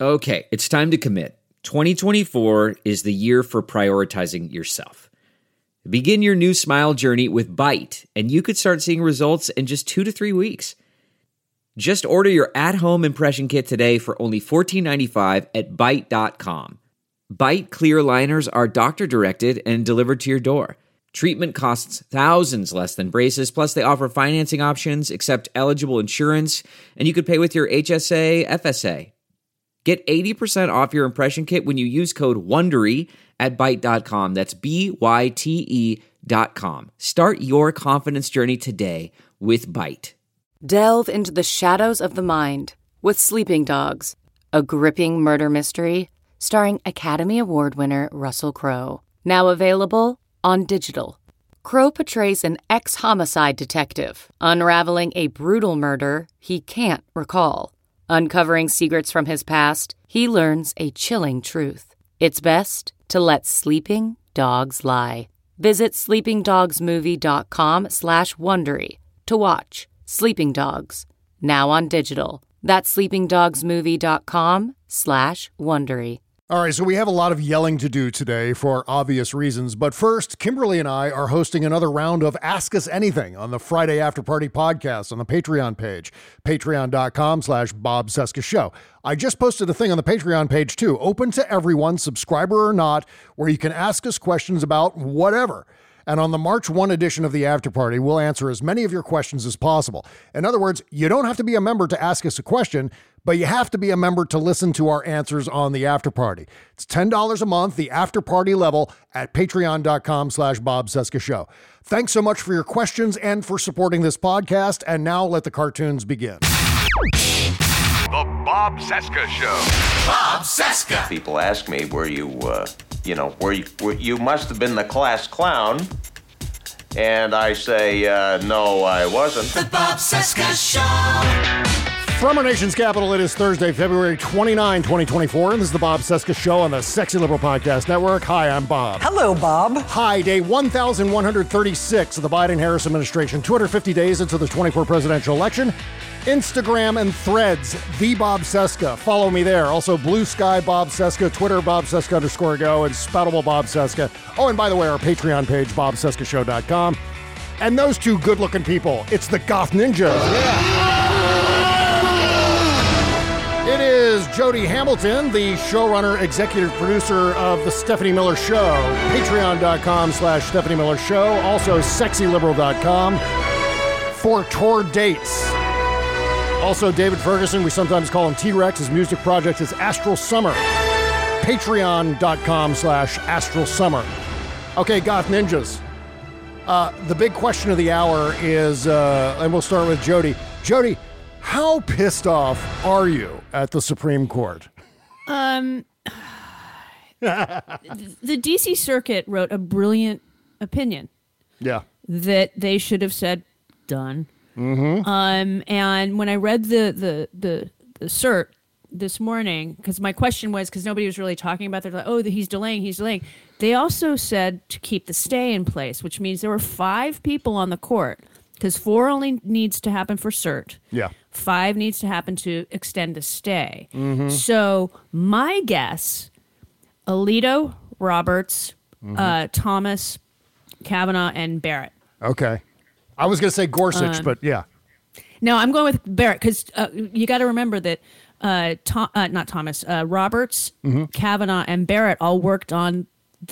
Okay, it's time to commit. 2024 is the year for prioritizing yourself. Begin your new smile journey with Byte, and you could start seeing results in just 2 to 3 weeks. Just order your at-home impression kit today for only $14.95 at Byte.com. Byte clear liners are doctor-directed and delivered to your door. Treatment costs thousands less than braces, plus they offer financing options, accept eligible insurance, and you could pay with your HSA, FSA. Get 80% off your impression kit when you use code WONDERY at Byte.com. That's BYTE.com. Start your confidence journey today with Byte. Delve into the shadows of the mind with Sleeping Dogs, a gripping murder mystery starring Academy Award winner Russell Crowe. Now available on digital. Crowe portrays an ex-homicide detective unraveling a brutal murder he can't recall. Uncovering secrets from his past, he learns a chilling truth. It's best to let sleeping dogs lie. Visit sleepingdogsmovie.com/Wondery to watch Sleeping Dogs, now on digital. That's sleepingdogsmovie.com/Wondery. All right, so we have a lot of yelling to do today for obvious reasons. But first, Kimberly and I are hosting another round of Ask Us Anything on the Friday After Party podcast on the Patreon page, patreon.com/Bob Cesca Show. I just posted a thing on the Patreon page, too, open to everyone, subscriber or not, where you can ask us questions about whatever. And on the March 1 edition of the After Party, we'll answer as many of your questions as possible. In other words, you don't have to be a member to ask us a question, but you have to be a member to listen to our answers on the After Party. It's $10 a month, the After Party level, at patreon.com/Bob Cesca Show. Thanks so much for your questions and for supporting this podcast. And now let the cartoons begin. The Bob Cesca Show. Bob Cesca. People ask me, were you must have been the class clown. And I say, no, I wasn't. The Bob Cesca Show. From our nation's capital, it is Thursday, February 29, 2024, and this is the Bob Cesca Show on the Sexy Liberal Podcast Network. Hi, I'm Bob. Hello, Bob. Hi, day 1,136 of the Biden-Harris administration, 250 days into the 24 presidential election. Instagram and Threads, the Bob Cesca. Follow me there. Also, Blue Sky Bob Cesca, Twitter Bob Cesca _go, and Spoutable Bob Cesca. Oh, and by the way, our Patreon page, bobcescashow.com. And those two good-looking people, it's the Goth Ninjas. Yeah. It is Jody Hamilton, the showrunner, executive producer of The Stephanie Miller Show. Patreon.com/Stephanie Miller Show. Also, sexyliberal.com for tour dates. Also, David Ferguson, we sometimes call him T-Rex. His music project is Astral Summer. Patreon.com/Astral Summer. Okay, Goth Ninjas. The big question of the hour is, and we'll start with Jody. Jody, how pissed off are you at the Supreme Court? The DC Circuit wrote a brilliant opinion. Yeah. That they should have said, done. Mm-hmm. And when I read the cert this morning, because my question was, because nobody was really talking about, they're like, oh, he's delaying. They also said to keep the stay in place, which means there were 5 people on the court, because 4 only needs to happen for cert. Yeah. 5 needs to happen to extend the stay. Mm-hmm. So my guess, Alito, Roberts, Thomas, Kavanaugh, and Barrett. Okay. I was going to say Gorsuch, but yeah. No, I'm going with Barrett because you got to remember that not Thomas, Roberts, Kavanaugh, and Barrett all worked on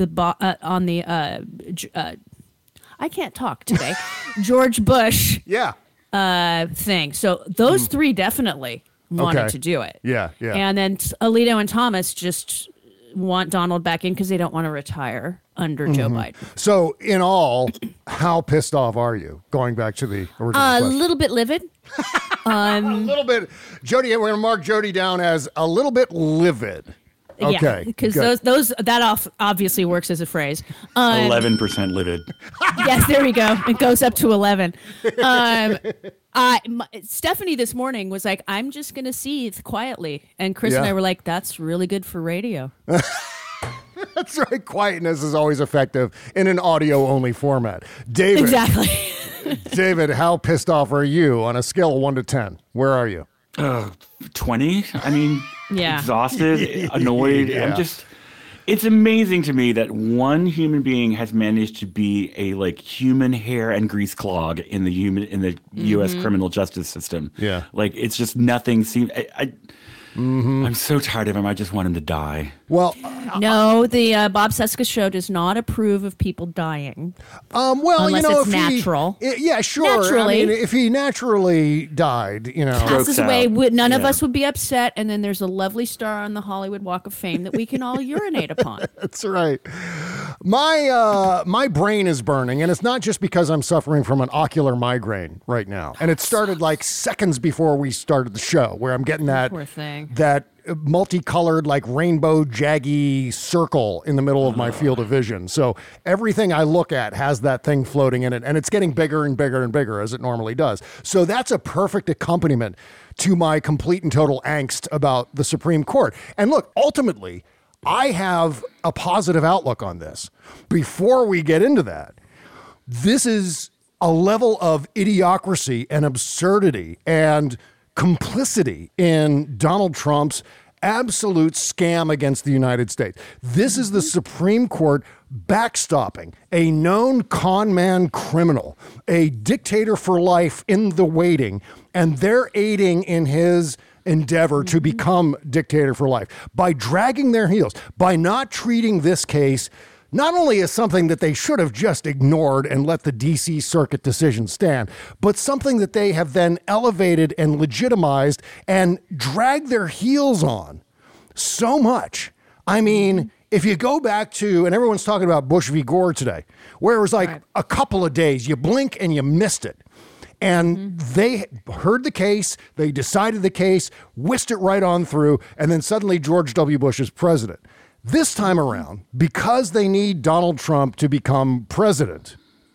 I can't talk today. George Bush, thing. So those 3 definitely wanted to do it. Yeah, yeah. And then Alito and Thomas just want Donald back in because they don't want to retire under Joe Biden. So, in all, how pissed off are you? Going back to the original question. A little bit livid. A little bit. Jody, we're going to mark Jody down as a little bit livid. Okay. Because that obviously works as a phrase. 11% livid. Yes, there we go. It goes up to 11. Stephanie this morning was like, I'm just going to seethe quietly. And Chris and I were like, that's really good for radio. That's right. Quietness is always effective in an audio-only format. David. Exactly. David, how pissed off are you on a scale of 1 to 10? Where are you? 20? I mean, exhausted, annoyed. Yeah. It's amazing to me that one human being has managed to be a human hair and grease clog in the U.S. criminal justice system. Yeah. It's just nothing seems. I'm so tired of him. I just want him to die. Well, no, the Bob Cesca show does not approve of people dying. Unless it's if natural. Yeah, sure. Naturally. I mean, if he naturally died, Passes Strokes away, out. none of us would be upset, and then there's a lovely star on the Hollywood Walk of Fame that we can all urinate upon. That's right. My brain is burning, and it's not just because I'm suffering from an ocular migraine right now. And it started seconds before we started the show, where I'm getting that Poor thing. that multicolored rainbow jaggy circle in the middle of my field of vision. So everything I look at has that thing floating in it, and it's getting bigger and bigger and bigger as it normally does. So that's a perfect accompaniment to my complete and total angst about the Supreme Court. And look, ultimately, I have a positive outlook on this. Before we get into that, this is a level of idiocracy and absurdity and complicity in Donald Trump's absolute scam against the United States. This is the Supreme Court backstopping a known con man criminal, a dictator for life in the waiting, and they're aiding in his endeavor to become dictator for life by dragging their heels, by not treating this case not only as something that they should have just ignored and let the D.C. Circuit decision stand, but something that they have then elevated and legitimized and dragged their heels on so much. I mean, if you go back to, and everyone's talking about Bush v. Gore today, where it was a couple of days, you blink and you missed it. And they heard the case, they decided the case, whisked it right on through, and then suddenly George W. Bush is president. This time around, because they need Donald Trump to become president,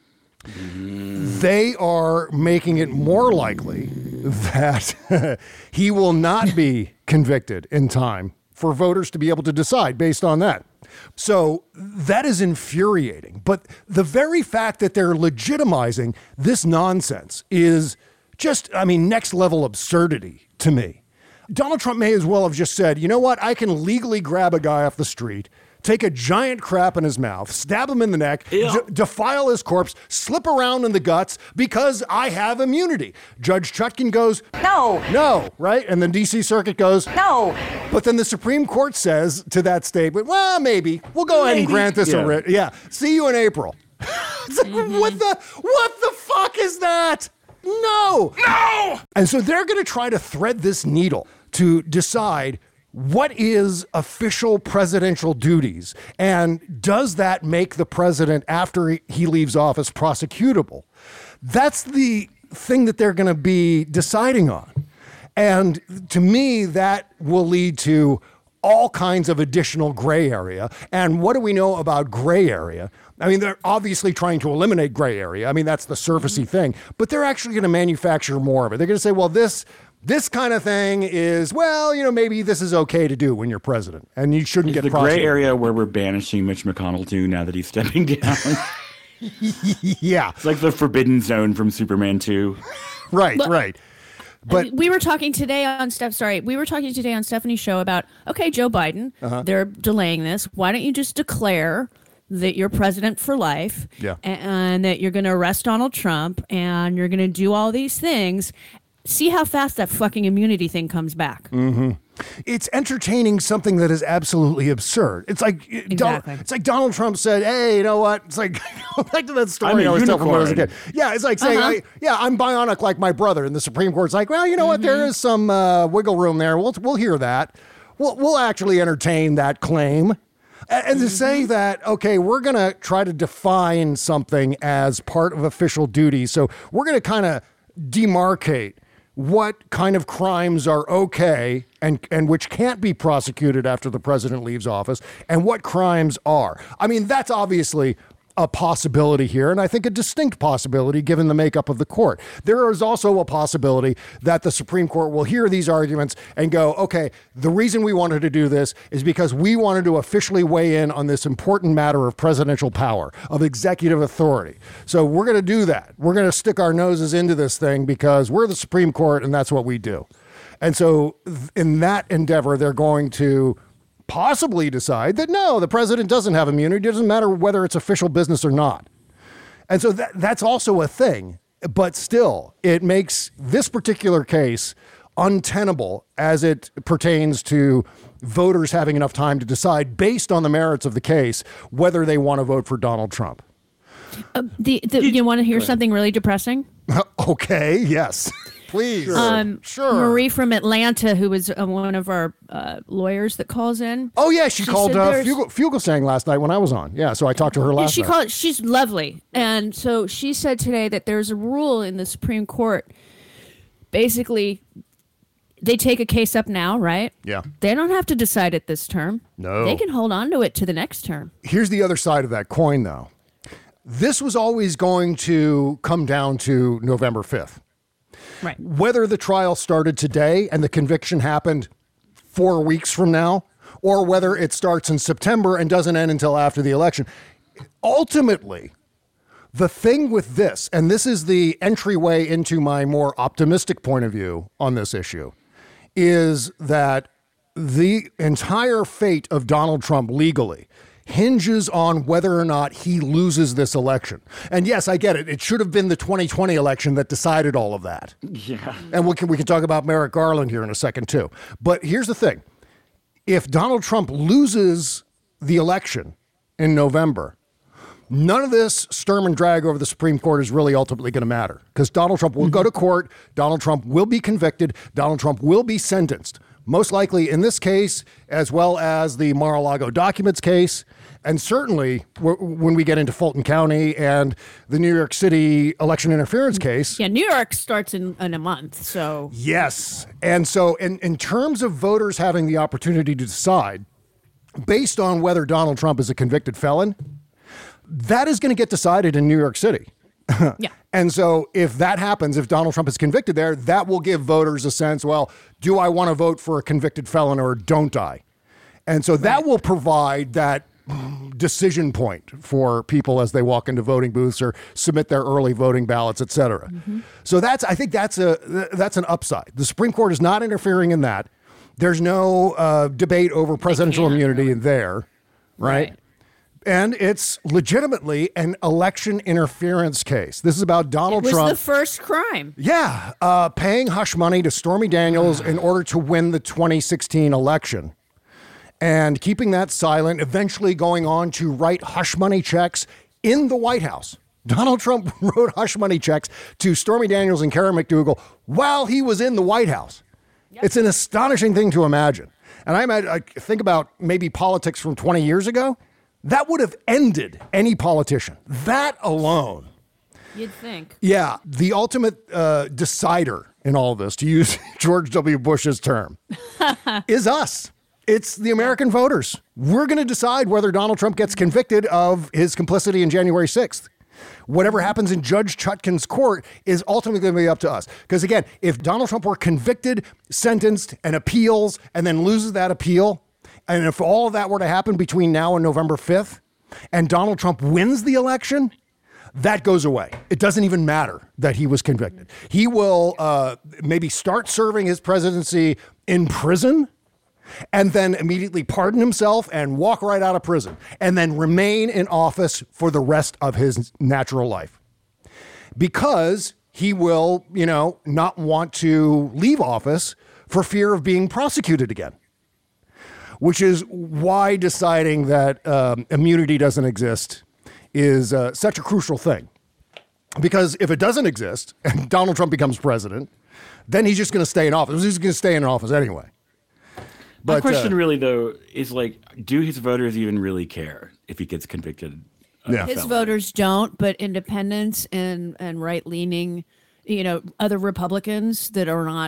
they are making it more likely that he will not be convicted in time for voters to be able to decide based on that. So that is infuriating. But the very fact that they're legitimizing this nonsense is just, next level absurdity to me. Donald Trump may as well have just said, you know what? I can legally grab a guy off the street, take a giant crap in his mouth, stab him in the neck, defile his corpse, slip around in the guts because I have immunity. Judge Chutkan goes, no, right? And then D.C. Circuit goes, no. But then the Supreme Court says to that statement, well, maybe. We'll go ahead and grant this a writ. Yeah, see you in April. What the fuck is that? No! And so they're going to try to thread this needle to decide what is official presidential duties, and does that make the president, after he leaves office, prosecutable? That's the thing that they're going to be deciding on. And to me, that will lead to all kinds of additional gray area. And what do we know about gray area? They're obviously trying to eliminate gray area. That's the surfacey thing, but they're actually going to manufacture more of it. They're going to say, well, this kind of thing is, maybe this is okay to do when you're president, and you shouldn't get prosecuted. The gray area where we're banishing Mitch McConnell to now that he's stepping down. Yeah. It's like the forbidden zone from Superman 2. Right. But we were talking today on Stephanie's show about, okay, Joe Biden, they're delaying this. Why don't you just declare that you're president for life, and that you're going to arrest Donald Trump, and you're going to do all these things. See how fast that fucking immunity thing comes back. Mm-hmm. It's entertaining something that is absolutely absurd. It's like Donald Trump said, hey, you know what? It's like, go back to that story I was telling when I was a kid. Yeah, it's like saying, I'm bionic like my brother. And the Supreme Court's like, well, you know what? There is some wiggle room there. We'll hear that. We'll actually entertain that claim. And to say that, okay, we're going to try to define something as part of official duty. So we're going to kind of demarcate what kind of crimes are okay and which can't be prosecuted after the president leaves office, and what crimes are. That's obviously a possibility here, and I think a distinct possibility given the makeup of the court. There is also a possibility that the Supreme Court will hear these arguments and go, okay, the reason we wanted to do this is because we wanted to officially weigh in on this important matter of presidential power, of executive authority. So we're going to do that. We're going to stick our noses into this thing because we're the Supreme Court and that's what we do. And so in that endeavor, they're going to possibly decide that, no, the president doesn't have immunity. It doesn't matter whether it's official business or not. And so that's also a thing. But still, it makes this particular case untenable as it pertains to voters having enough time to decide, based on the merits of the case, whether they want to vote for Donald Trump. You want to hear something really depressing? Okay, yes. Please. Sure. Marie from Atlanta, who was one of our lawyers that calls in. Oh, yeah, she called Fugelsang last night when I was on. Yeah, so I talked to her last night. She's lovely. And so she said today that there's a rule in the Supreme Court. Basically, they take a case up now, right? Yeah. They don't have to decide it this term. No. They can hold on to it to the next term. Here's the other side of that coin, though. This was always going to come down to November 5th. Right. Whether the trial started today and the conviction happened 4 weeks from now, or whether it starts in September and doesn't end until after the election. Ultimately, the thing with this, and this is the entryway into my more optimistic point of view on this issue, is that the entire fate of Donald Trump legally hinges on whether or not he loses this election. And yes, I get it. It should have been the 2020 election that decided all of that. Yeah. And we can talk about Merrick Garland here in a second too. But here's the thing. If Donald Trump loses the election in November, none of this sturm and drag over the Supreme Court is really ultimately going to matter, because Donald Trump will go to court. Donald Trump will be convicted. Donald Trump will be sentenced, most likely in this case, as well as the Mar-a-Lago documents case. And certainly when we get into Fulton County and the New York City election interference case. Yeah, New York starts in a month, so. Yes. And so in terms of voters having the opportunity to decide, based on whether Donald Trump is a convicted felon, that is going to get decided in New York City. Yeah. And so if that happens, if Donald Trump is convicted there, that will give voters a sense, well, do I want to vote for a convicted felon or don't I? And so that will provide that decision point for people as they walk into voting booths or submit their early voting ballots, et cetera. So I think that's an upside. The Supreme Court is not interfering in that. There's no debate over presidential immunity there, right? And it's legitimately an election interference case. This is about Donald Trump. It was the first crime. Yeah, paying hush money to Stormy Daniels in order to win the 2016 election. And keeping that silent, eventually going on to write hush money checks in the White House. Donald Trump wrote hush money checks to Stormy Daniels and Karen McDougal while he was in the White House. Yep. It's an astonishing thing to imagine. And I think about maybe politics from 20 years ago. That would have ended any politician. That alone. You'd think. Yeah. The ultimate decider in all of this, to use George W. Bush's term, is us. It's the American voters. We're going to decide whether Donald Trump gets convicted of his complicity in January 6th. Whatever happens in Judge Chutkan's court is ultimately going to be up to us. Because again, if Donald Trump were convicted, sentenced, and appeals, and then loses that appeal, and if all of that were to happen between now and November 5th, and Donald Trump wins the election, that goes away. It doesn't even matter that he was convicted. He will maybe start serving his presidency in prison, and then immediately pardon himself and walk right out of prison, and then remain in office for the rest of his natural life. Because he will, not want to leave office for fear of being prosecuted again. Which is why deciding that immunity doesn't exist is such a crucial thing. Because if it doesn't exist and Donald Trump becomes president, then he's just going to stay in office. He's going to stay in office anyway. But, my question really, though, is do his voters even really care if he gets convicted? His voters don't, but independents and right-leaning, other Republicans that are not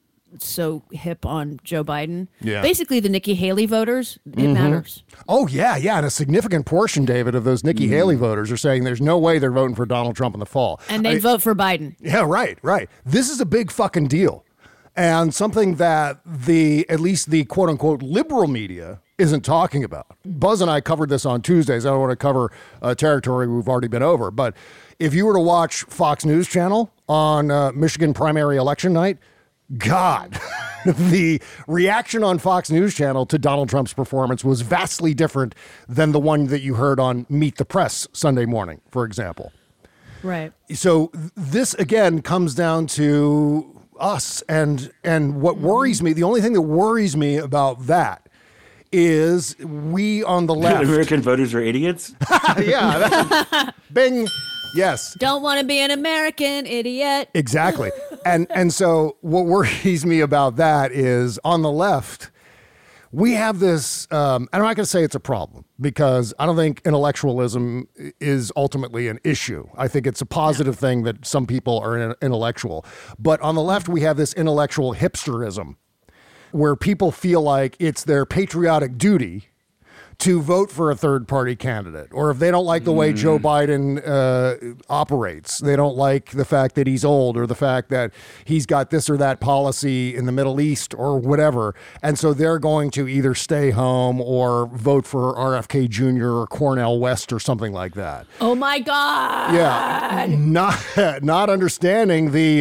so hip on Joe Biden. Yeah. Basically, the Nikki Haley voters, it matters. Oh, yeah. And a significant portion, David, of those Nikki Haley voters are saying there's no way they're voting for Donald Trump in the fall. And they vote for Biden. Yeah, right. This is a big fucking deal. And something that at least the quote unquote liberal media isn't talking about. Buzz and I covered this on Tuesdays. I don't want to cover territory we've already been over. But if you were to watch Fox News Channel on Michigan primary election night, God, the reaction on Fox News Channel to Donald Trump's performance was vastly different than the one that you heard on Meet the Press Sunday morning, for example. Right. So this, again, comes down to us. And what worries me, the only thing that worries me about that is we on the left. American voters are idiots? Yeah. Bing. Yes. Don't want to be an American idiot. Exactly. And so what worries me about that is on the left, we have this, and I'm not going to say it's a problem because I don't think intellectualism is ultimately an issue. I think it's a positive thing that some people are intellectual. But on the left, we have this intellectual hipsterism where people feel like it's their patriotic duty to vote for a third-party candidate, or if they don't like the way Joe Biden operates, they don't like the fact that he's old or the fact that he's got this or that policy in the Middle East or whatever, and so they're going to either stay home or vote for RFK Jr. or Cornel West or something like that. Oh my God! Yeah, not understanding the.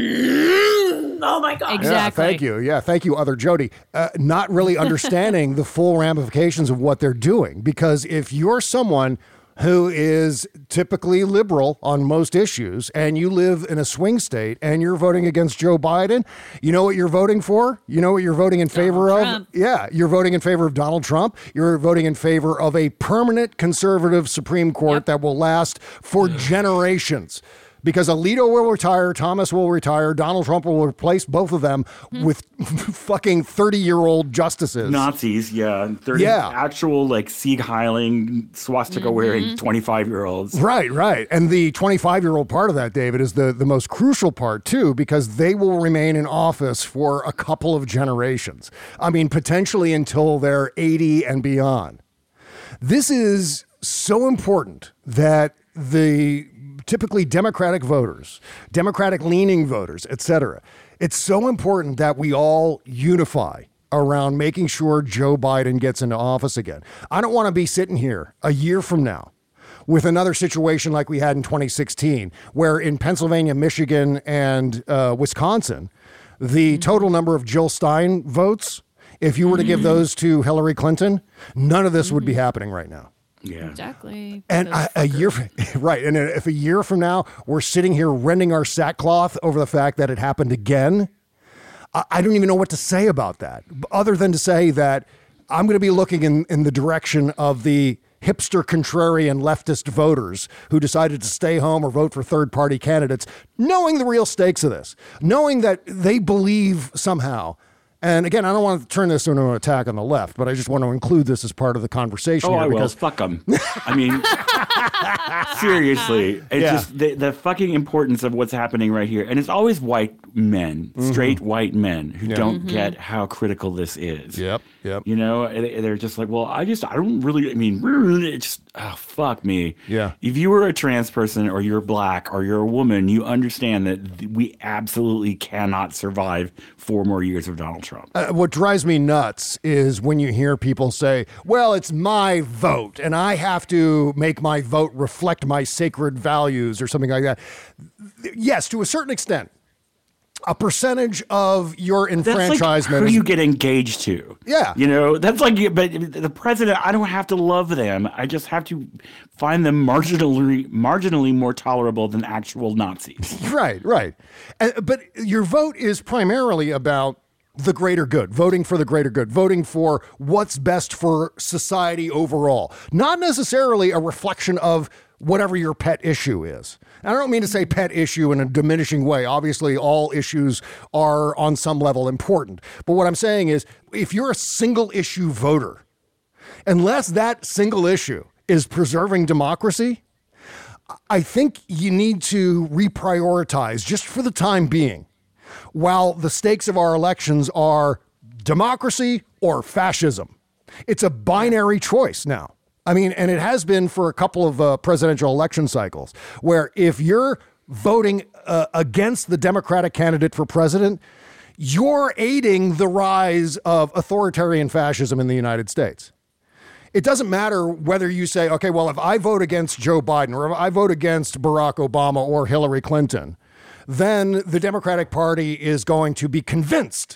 Oh my God! Exactly. Yeah, thank you. Yeah, thank you, other Jody. Not really understanding the full ramifications of what they're doing, because if you're someone who is typically liberal on most issues and you live in a swing state and you're voting against Joe Biden, you know what you're voting for? You know what you're voting in favor of? Trump. Yeah, you're voting in favor of Donald Trump. You're voting in favor of a permanent conservative Supreme Court that will last for generations. Because Alito will retire, Thomas will retire, Donald Trump will replace both of them with fucking 30-year-old justices. Nazis, yeah. 30 actual, like, Sieg-heiling, swastika-wearing 25-year-olds. Right. And the 25-year-old part of that, David, is the most crucial part, too, because they will remain in office for a couple of generations. I mean, potentially until they're 80 and beyond. This is so important that the typically Democratic voters, Democratic-leaning voters, etc. It's so important that we all unify around making sure Joe Biden gets into office again. I don't want to be sitting here a year from now with another situation like we had in 2016, where in Pennsylvania, Michigan, and Wisconsin, the total number of Jill Stein votes, if you were to give those to Hillary Clinton, none of this would be happening right now. Yeah, exactly. And a year, right? And if a year from now we're sitting here rending our sackcloth over the fact that it happened again, I don't even know what to say about that, other than to say that I'm going to be looking in the direction of the hipster, contrarian, leftist voters who decided to stay home or vote for third-party candidates, knowing the real stakes of this, knowing that they believe somehow. And again, I don't want to turn this into an attack on the left, but I just want to include this as part of the conversation. Oh, here I because will. Fuck them. I mean, seriously. It's just the fucking importance of what's happening right here. And it's always white men, straight white men who don't get how critical this is. Yep. You know, they're just like, well, I don't really, I mean, it's just, oh, fuck me. Yeah. If you were a trans person or you're black or you're a woman, you understand that we absolutely cannot survive 4 more years of Donald Trump. What drives me nuts is when you hear people say, well, it's my vote and I have to make my vote reflect my sacred values or something like that. Yes, to a certain extent. A percentage of your enfranchisement. That's like who you get engaged to. Yeah. You know, that's like, but the president, I don't have to love them. I just have to find them marginally more tolerable than actual Nazis. Right. But your vote is primarily about the greater good, voting for the greater good, voting for what's best for society overall, not necessarily a reflection of whatever your pet issue is. And I don't mean to say pet issue in a diminishing way. Obviously, all issues are on some level important. But what I'm saying is, if you're a single issue voter, unless that single issue is preserving democracy, I think you need to reprioritize just for the time being. While the stakes of our elections are democracy or fascism, it's a binary choice now. I mean, and it has been for a couple of presidential election cycles, where if you're voting against the Democratic candidate for president, you're aiding the rise of authoritarian fascism in the United States. It doesn't matter whether you say, okay, well, if I vote against Joe Biden or if I vote against Barack Obama or Hillary Clinton, then the Democratic Party is going to be convinced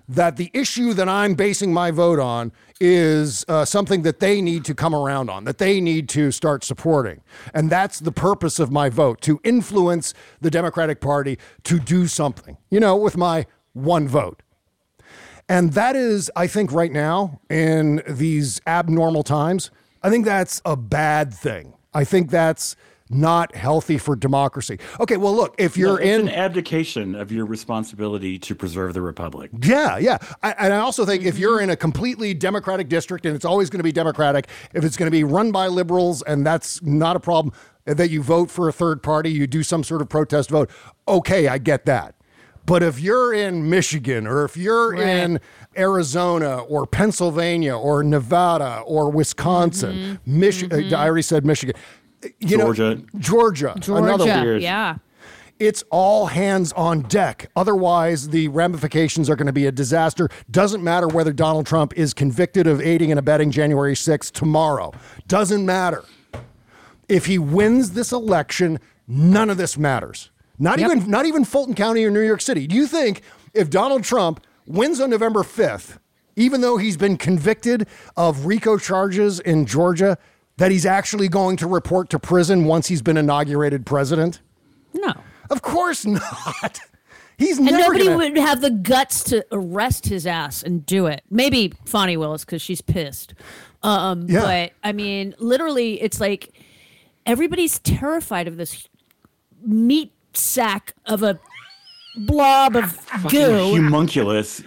that the issue that I'm basing my vote on is something that they need to come around on, that they need to start supporting. And that's the purpose of my vote, to influence the Democratic Party to do something, with my one vote. And that is, I think right now, in these abnormal times, I think that's a bad thing. I think that's not healthy for democracy. Okay, well, look, if you're it's an abdication of your responsibility to preserve the republic. Yeah. And I also think if you're in a completely Democratic district, and it's always going to be Democratic, if it's going to be run by liberals, and that's not a problem, that you vote for a third party, you do some sort of protest vote, okay, I get that. But if you're in Michigan, or if you're in Arizona or Pennsylvania or Nevada or Wisconsin, I already said Michigan, Georgia, another one. Yeah. It's all hands on deck. Otherwise, the ramifications are going to be a disaster. Doesn't matter whether Donald Trump is convicted of aiding and abetting January 6th tomorrow. Doesn't matter. If he wins this election, none of this matters. Not even Fulton County or New York City. Do you think if Donald Trump wins on November 5th, even though he's been convicted of RICO charges in Georgia, that he's actually going to report to prison once he's been inaugurated president? No. Of course not. He's and never nobody would have the guts to arrest his ass and do it. Maybe Fonnie Willis, because she's pissed. But, I mean, literally, it's like everybody's terrified of this meat sack of a blob of goo. Humunculus,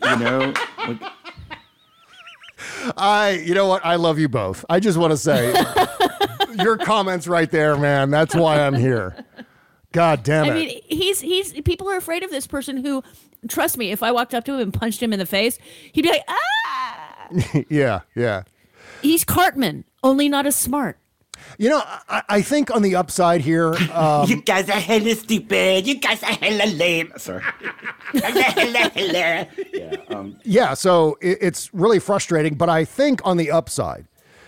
You know what? I love you both. I just want to say your comments right there, man. That's why I'm here. God damn it. I mean, he's people are afraid of this person who, trust me, if I walked up to him and punched him in the face, he'd be like, ah. Yeah. He's Cartman, only not as smart. I think on the upside here, you guys are hella stupid. You guys are hella lame. Sorry. So it's really frustrating. But I think on the upside,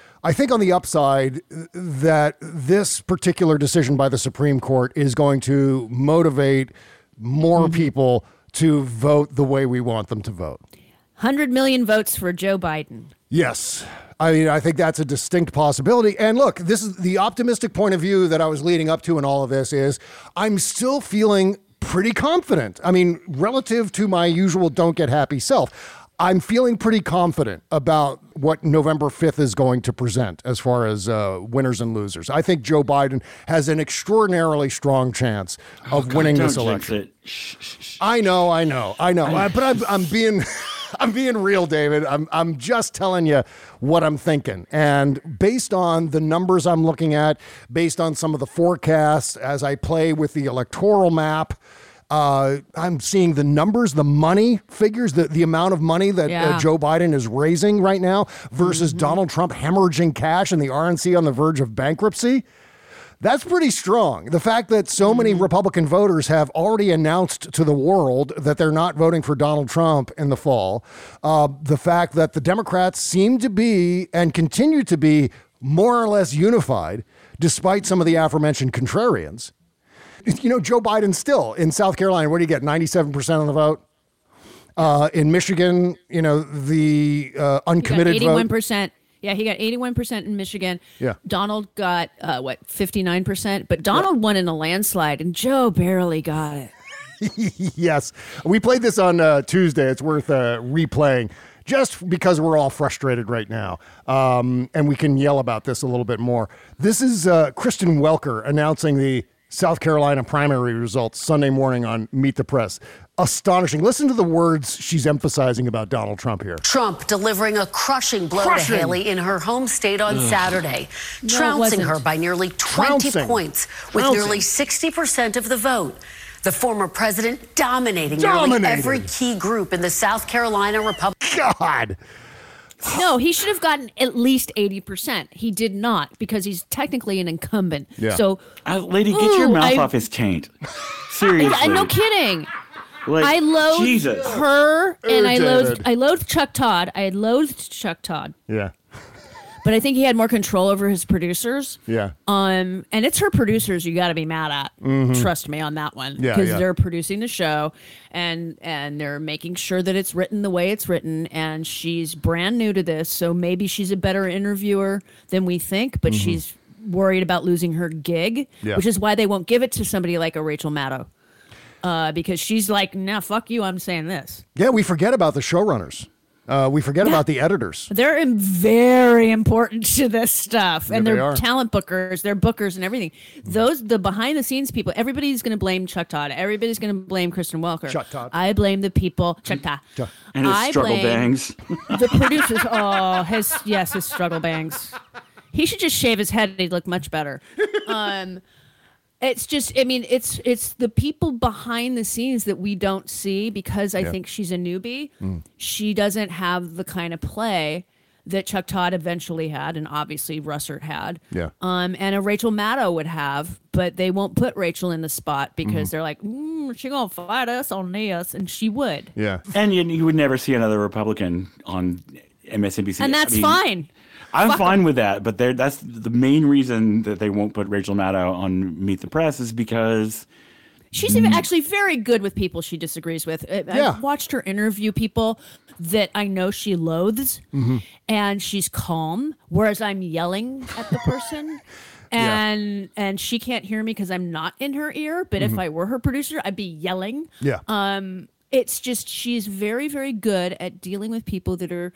that this particular decision by the Supreme Court is going to motivate more people to vote the way we want them to vote. 100 million votes for Joe Biden. Yes. I mean, I think that's a distinct possibility. And look, this is the optimistic point of view that I was leading up to in all of this is I'm still feeling pretty confident. I mean, relative to my usual don't get happy self, I'm feeling pretty confident about what November 5th is going to present as far as winners and losers. I think Joe Biden has an extraordinarily strong chance of winning this election. I know. But I'm being... I'm being real, David. I'm just telling you what I'm thinking. And based on the numbers I'm looking at, based on some of the forecasts, as I play with the electoral map, I'm seeing the numbers, the money figures, the amount of money that Joe Biden is raising right now versus Donald Trump hemorrhaging cash and the RNC on the verge of bankruptcy. That's pretty strong. The fact that so many Republican voters have already announced to the world that they're not voting for Donald Trump in the fall. The fact that the Democrats seem to be and continue to be more or less unified, despite some of the aforementioned contrarians. Joe Biden still in South Carolina, what do you get? 97% of the vote. In Michigan, the uncommitted 81%. Yeah, he got 81% in Michigan. Yeah. Donald got, 59%? But Donald won in a landslide, and Joe barely got it. Yes. We played this on Tuesday. It's worth replaying just because we're all frustrated right now. And we can yell about this a little bit more. This is Kristen Welker announcing the South Carolina primary results Sunday morning on Meet the Press. Astonishing. Listen to the words she's emphasizing about Donald Trump here. Trump delivering a crushing blow to Haley in her home state on Saturday, trouncing her by nearly 20 points with nearly 60% of the vote. The former president dominating nearly every key group in the South Carolina Republican. God. No, he should have gotten at least 80%. He did not because he's technically an incumbent. Yeah. So, lady, get your mouth off his taint. Seriously. No kidding. Like, I loathe Jesus. her, and I David. loathed Chuck Todd. I loathed Chuck Todd. Yeah. but I think he had more control over his producers. Yeah. And it's her producers you got to be mad at. Trust me on that one. Yeah, Because yeah. they're producing the show and they're making sure that it's written the way it's written. And she's brand new to this, so maybe she's a better interviewer than we think, but she's worried about losing her gig, Yeah. which is why they won't give it to somebody like a Rachel Maddow. Because she's like, nah, fuck you, I'm saying this. Yeah, we forget about the showrunners. We forget about the editors. They're very important to this stuff. And Yeah, they they're are. talent bookers, they're bookers and everything. The behind the scenes people, everybody's going to blame Chuck Todd. Everybody's going to blame Kristen Welker. Chuck Todd. I blame the people, Chuck Todd. And his I struggle blame bangs. The producers. Oh, his struggle bangs. He should just shave his head. He'd look much better. It's just, I mean, it's the people behind the scenes that we don't see because I think she's a newbie. She doesn't have the kind of play that Chuck Todd eventually had, and obviously Russert had. Yeah. And a Rachel Maddow would have, but they won't put Rachel in the spot because they're like, she gonna fight us on this, and she would. Yeah. And you would never see another Republican on MSNBC. And that's fine. I'm fine with that, but that's the main reason that they won't put Rachel Maddow on Meet the Press is because she's even actually very good with people she disagrees with. I've watched her interview people that I know she loathes, and she's calm, whereas I'm yelling at the person. And she can't hear me because I'm not in her ear. But if I were her producer, I'd be yelling. Yeah. It's just she's very, very good at dealing with people that are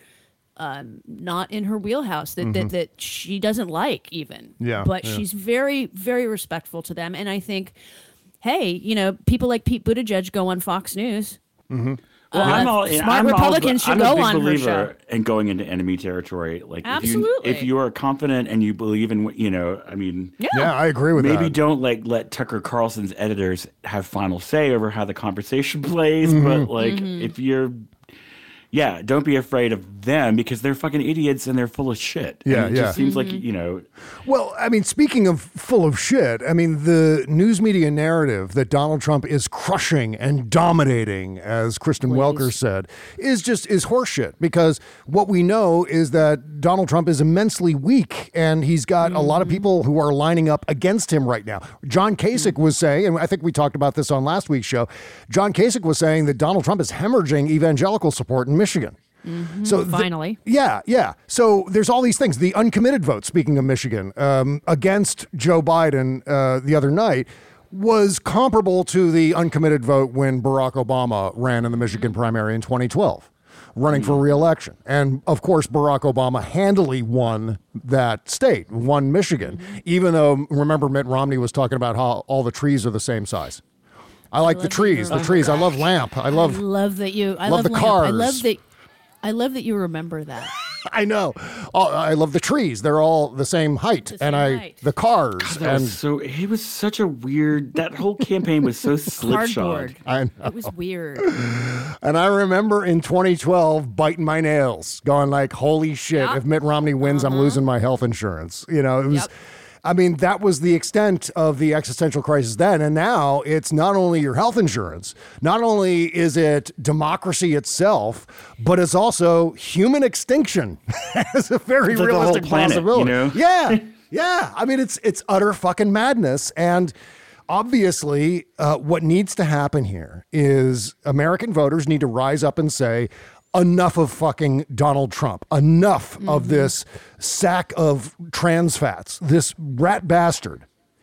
not in her wheelhouse, that she doesn't like even. Yeah, But she's very, very respectful to them. And I think, hey, people like Pete Buttigieg go on Fox News. Well, I'm Republicans should go on her believer show. in going into enemy territory. Like, Absolutely. if you are confident and you believe in, I mean, Yeah, I agree with that. maybe don't let Tucker Carlson's editors have final say over how the conversation plays. But if you're, don't be afraid of them because they're fucking idiots and they're full of shit. Yeah, and it just seems like, Well, I mean, speaking of full of shit, I mean, the news media narrative that Donald Trump is crushing and dominating, as Kristen Welker said, is horseshit, because what we know is that Donald Trump is immensely weak and he's got a lot of people who are lining up against him right now. John Kasich was saying, and I think we talked about this on last week's show, John Kasich was saying that Donald Trump is hemorrhaging evangelical support in Michigan. So finally. Yeah. So there's all these things. The uncommitted vote, speaking of Michigan, against Joe Biden the other night was comparable to the uncommitted vote when Barack Obama ran in the Michigan primary in 2012, running for re-election. And of course, Barack Obama handily won that state, won Michigan, even though, remember, Mitt Romney was talking about how all the trees are the same size. I like the trees. I love Lamp. I love that you. I love the Lamp. cars. I love that you remember that. I know. Oh, I love the trees. They're all the same height. The cars. It was such a weird, that whole campaign was so slipshod. I know. It was weird. And I remember in 2012 biting my nails, going like, holy shit, if Mitt Romney wins, I'm losing my health insurance. It was... I mean, that was the extent of the existential crisis then. And now it's not only your health insurance, not only is it democracy itself, but it's also human extinction. It's a very realistic possibility. Yeah. I mean, it's utter fucking madness. And obviously, what needs to happen here is American voters need to rise up and say, enough of fucking Donald Trump. Enough of this sack of trans fats, this rat bastard.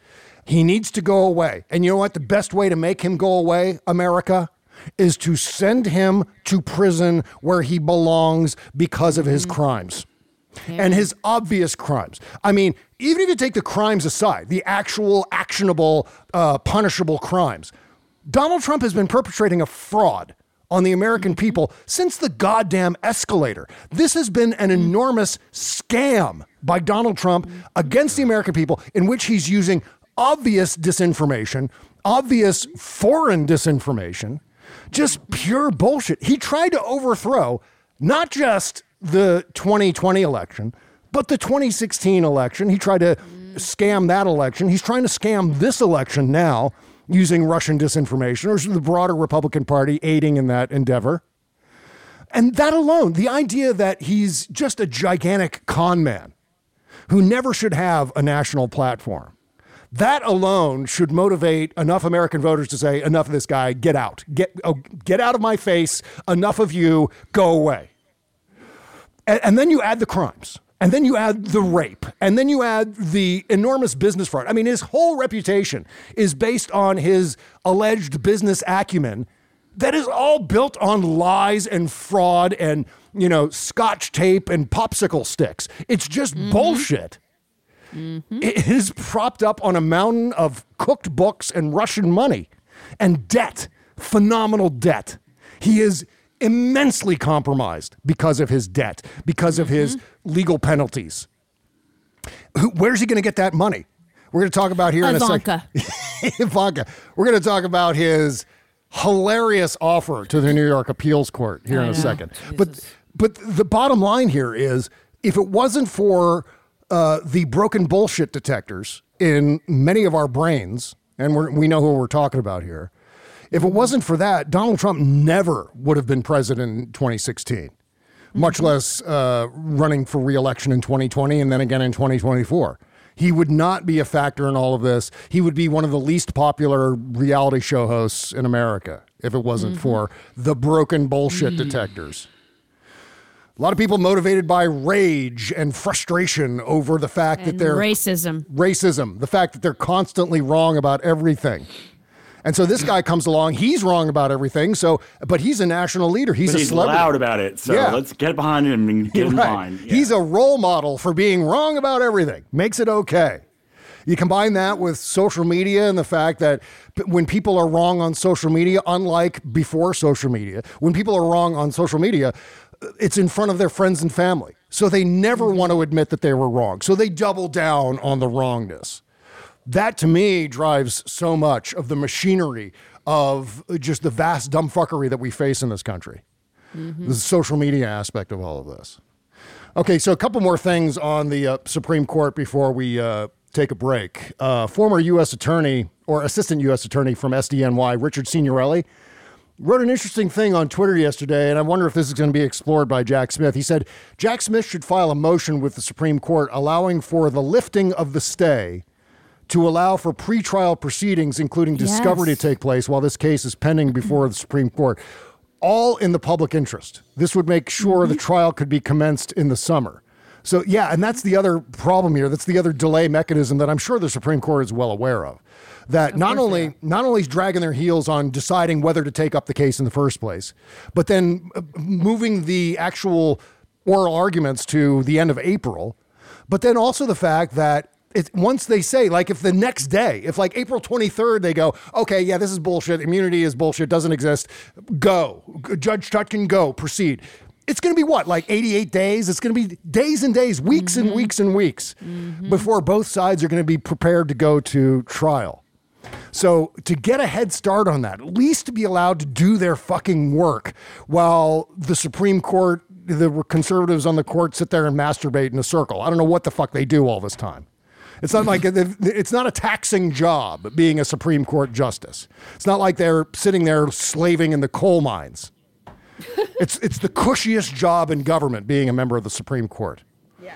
He needs to go away. And you know what? The best way to make him go away, America, is to send him to prison where he belongs because of his crimes. And his obvious crimes. I mean, even if you take the crimes aside, the actual actionable, punishable crimes, Donald Trump has been perpetrating a fraud on the American people since the goddamn escalator. This has been an enormous scam by Donald Trump against the American people, in which he's using obvious disinformation, obvious foreign disinformation, just pure bullshit. He tried to overthrow not just the 2020 election, but the 2016 election. He tried to scam that election. He's trying to scam this election now, using Russian disinformation, or the broader Republican Party aiding in that endeavor. And that alone, the idea that he's just a gigantic con man, who never should have a national platform. That alone should motivate enough American voters to say, enough of this guy, get out. Get out of my face, enough of you, go away. And then you add the crimes. And then you add the rape, and then you add the enormous business fraud. I mean, his whole reputation is based on his alleged business acumen that is all built on lies and fraud and, Scotch tape and popsicle sticks. It's just bullshit. Mm-hmm. It is propped up on a mountain of cooked books and Russian money and debt, phenomenal debt. He is immensely compromised because of his debt, because of his legal penalties. Where's he going to get that money? We're going to talk about here in a second. Ivanka. We're going to talk about his hilarious offer to the New York Appeals Court here in a second. But the bottom line here is, if it wasn't for the broken bullshit detectors in many of our brains, and we know who we're talking about here, if it wasn't for that, Donald Trump never would have been president in 2016, much less running for re-election in 2020 and then again in 2024. He would not be a factor in all of this. He would be one of the least popular reality show hosts in America if it wasn't for the broken bullshit detectors. A lot of people motivated by rage and frustration over the fact that they're... Racism. The fact that they're constantly wrong about everything. And so this guy comes along, he's wrong about everything, but he's a national leader. He's a celebrity. Loud about it, so let's get behind him and get in line. Yeah. He's a role model for being wrong about everything. Makes it okay. You combine that with social media and the fact that when people are wrong on social media, unlike before social media, when people are wrong on social media, it's in front of their friends and family. So they never want to admit that they were wrong. So they double down on the wrongness. That, to me, drives so much of the machinery of just the vast dumbfuckery that we face in this country. The social media aspect of all of this. Okay, so a couple more things on the Supreme Court before we take a break. Former U.S. attorney or assistant U.S. attorney from SDNY, Richard Signorelli, wrote an interesting thing on Twitter yesterday, and I wonder if this is going to be explored by Jack Smith. He said, Jack Smith should file a motion with the Supreme Court allowing for the lifting of the stay to allow for pretrial proceedings, including discovery, to take place while this case is pending before the Supreme Court, all in the public interest. This would make sure the trial could be commenced in the summer. So, and that's the other problem here. That's the other delay mechanism that I'm sure the Supreme Court is well aware of. That not only is dragging their heels on deciding whether to take up the case in the first place, but then moving the actual oral arguments to the end of April, but then also the fact that once they say, like, if the next day, if like April 23rd, they go, okay, yeah, this is bullshit. Immunity is bullshit. Doesn't exist. Go. Judge Chutkan, go. Proceed. It's going to be what, like 88 days? It's going to be days and days, weeks and weeks and weeks before both sides are going to be prepared to go to trial. So to get a head start on that, at least to be allowed to do their fucking work while the Supreme Court, the conservatives on the court sit there and masturbate in a circle. I don't know what the fuck they do all this time. It's not like it's not a taxing job being a Supreme Court justice. It's not like they're sitting there slaving in the coal mines. It's the cushiest job in government being a member of the Supreme Court.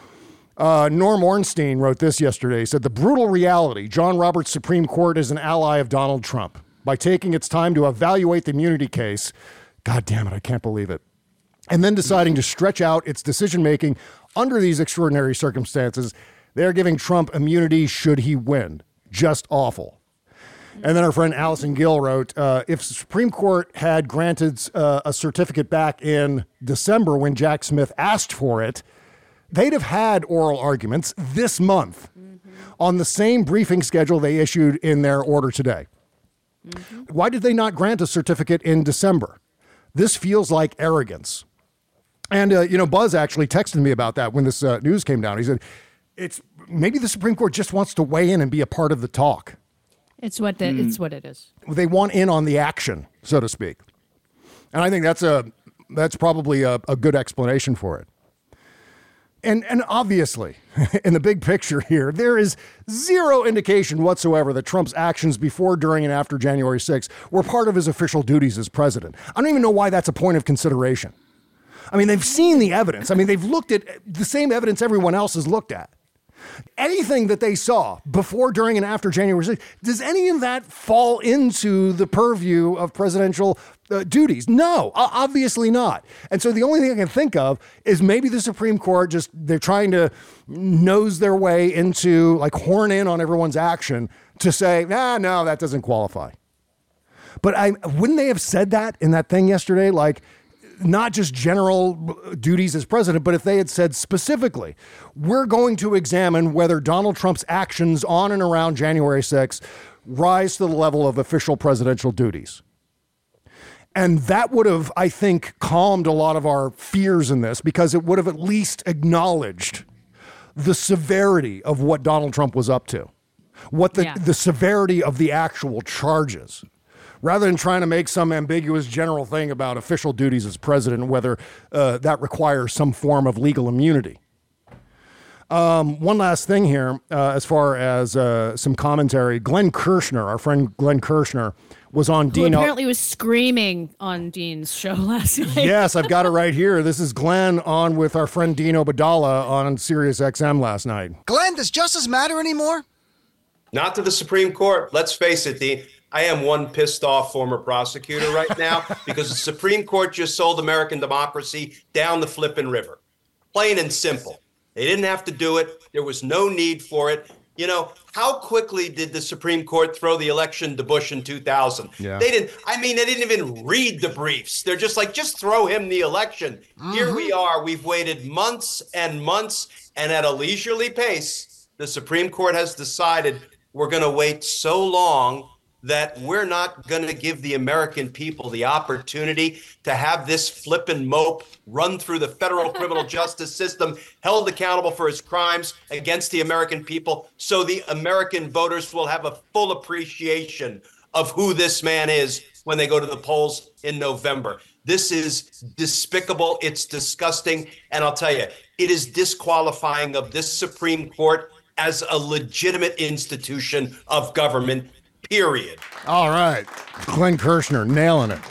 Norm Ornstein wrote this yesterday. He said, the brutal reality, John Roberts' Supreme Court is an ally of Donald Trump. By taking its time to evaluate the immunity case, God damn it, I can't believe it, and then deciding to stretch out its decision-making under these extraordinary circumstances, they're giving Trump immunity should he win. Just awful. And then our friend Allison Gill wrote, if the Supreme Court had granted a certificate back in December when Jack Smith asked for it, they'd have had oral arguments this month on the same briefing schedule they issued in their order today. Why did they not grant a certificate in December? This feels like arrogance. And, Buzz actually texted me about that when this news came down. He said, it's maybe the Supreme Court just wants to weigh in and be a part of the talk. It's what it is. They want in on the action, so to speak. And I think that's probably a good explanation for it. And obviously, in the big picture here, there is zero indication whatsoever that Trump's actions before, during, and after January 6th were part of his official duties as president. I don't even know why that's a point of consideration. I mean, they've seen the evidence. I mean, they've looked at the same evidence everyone else has looked at. Anything that they saw before, during, and after January 6th, does any of that fall into the purview of presidential duties? No, obviously not. And so the only thing I can think of is maybe the Supreme Court they're trying to nose their way into, like, horn in on everyone's action to say, no, that doesn't qualify. But wouldn't they have said that in that thing yesterday? Like, not just general duties as president, but if they had said specifically, we're going to examine whether Donald Trump's actions on and around January 6th rise to the level of official presidential duties. And that would have, I think, calmed a lot of our fears in this, because it would have at least acknowledged the severity of what Donald Trump was up to, the severity of the actual charges, rather than trying to make some ambiguous general thing about official duties as president and whether that requires some form of legal immunity. One last thing here, as far as some commentary. Glenn Kirshner, our friend Glenn Kirshner, was on Dean. Who apparently was screaming on Dean's show last night. Yes, I've got it right here. This is Glenn on with our friend Dean Obeidallah on Sirius XM last night. Glenn, does justice matter anymore? Not to the Supreme Court. Let's face it, Dean. I am one pissed off former prosecutor right now because the Supreme Court just sold American democracy down the flippin' river. Plain and simple. They didn't have to do it. There was no need for it. You know, how quickly did the Supreme Court throw the election to Bush in 2000? Yeah. They didn't even read the briefs. They're just like, just throw him the election. Here we are. We've waited months and months, and at a leisurely pace, the Supreme Court has decided we're going to wait so long that we're not going to give the American people the opportunity to have this flippin' mope run through the federal criminal justice system, held accountable for his crimes against the American people, so the American voters will have a full appreciation of who this man is when they go to the polls in November. This is despicable. It's disgusting. And I'll tell you, it is disqualifying of this Supreme Court as a legitimate institution of government. Period. All right. Glenn Kirshner, nailing it.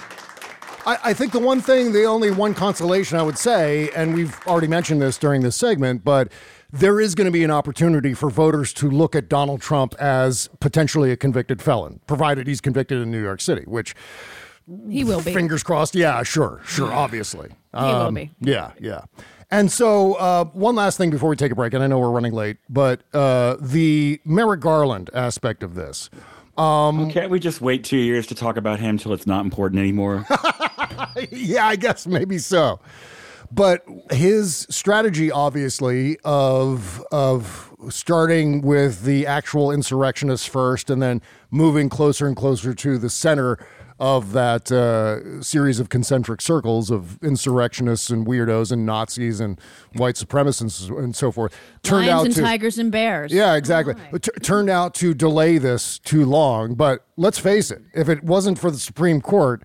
I think the only one consolation I would say, and we've already mentioned this during this segment, but there is going to be an opportunity for voters to look at Donald Trump as potentially a convicted felon, provided he's convicted in New York City, which he will be. Fingers crossed. Yeah, sure, obviously. He will be. Yeah. And so one last thing before we take a break, and I know we're running late, but the Merrick Garland aspect of this. Can't we just wait 2 years to talk about him till it's not important anymore? Yeah, I guess maybe so. But his strategy, obviously, of starting with the actual insurrectionists first and then moving closer and closer to the center of that series of concentric circles of insurrectionists and weirdos and Nazis and white supremacists and so forth. Lions and tigers and bears. Yeah, exactly. Right. Turned out to delay this too long. But let's face it, if it wasn't for the Supreme Court,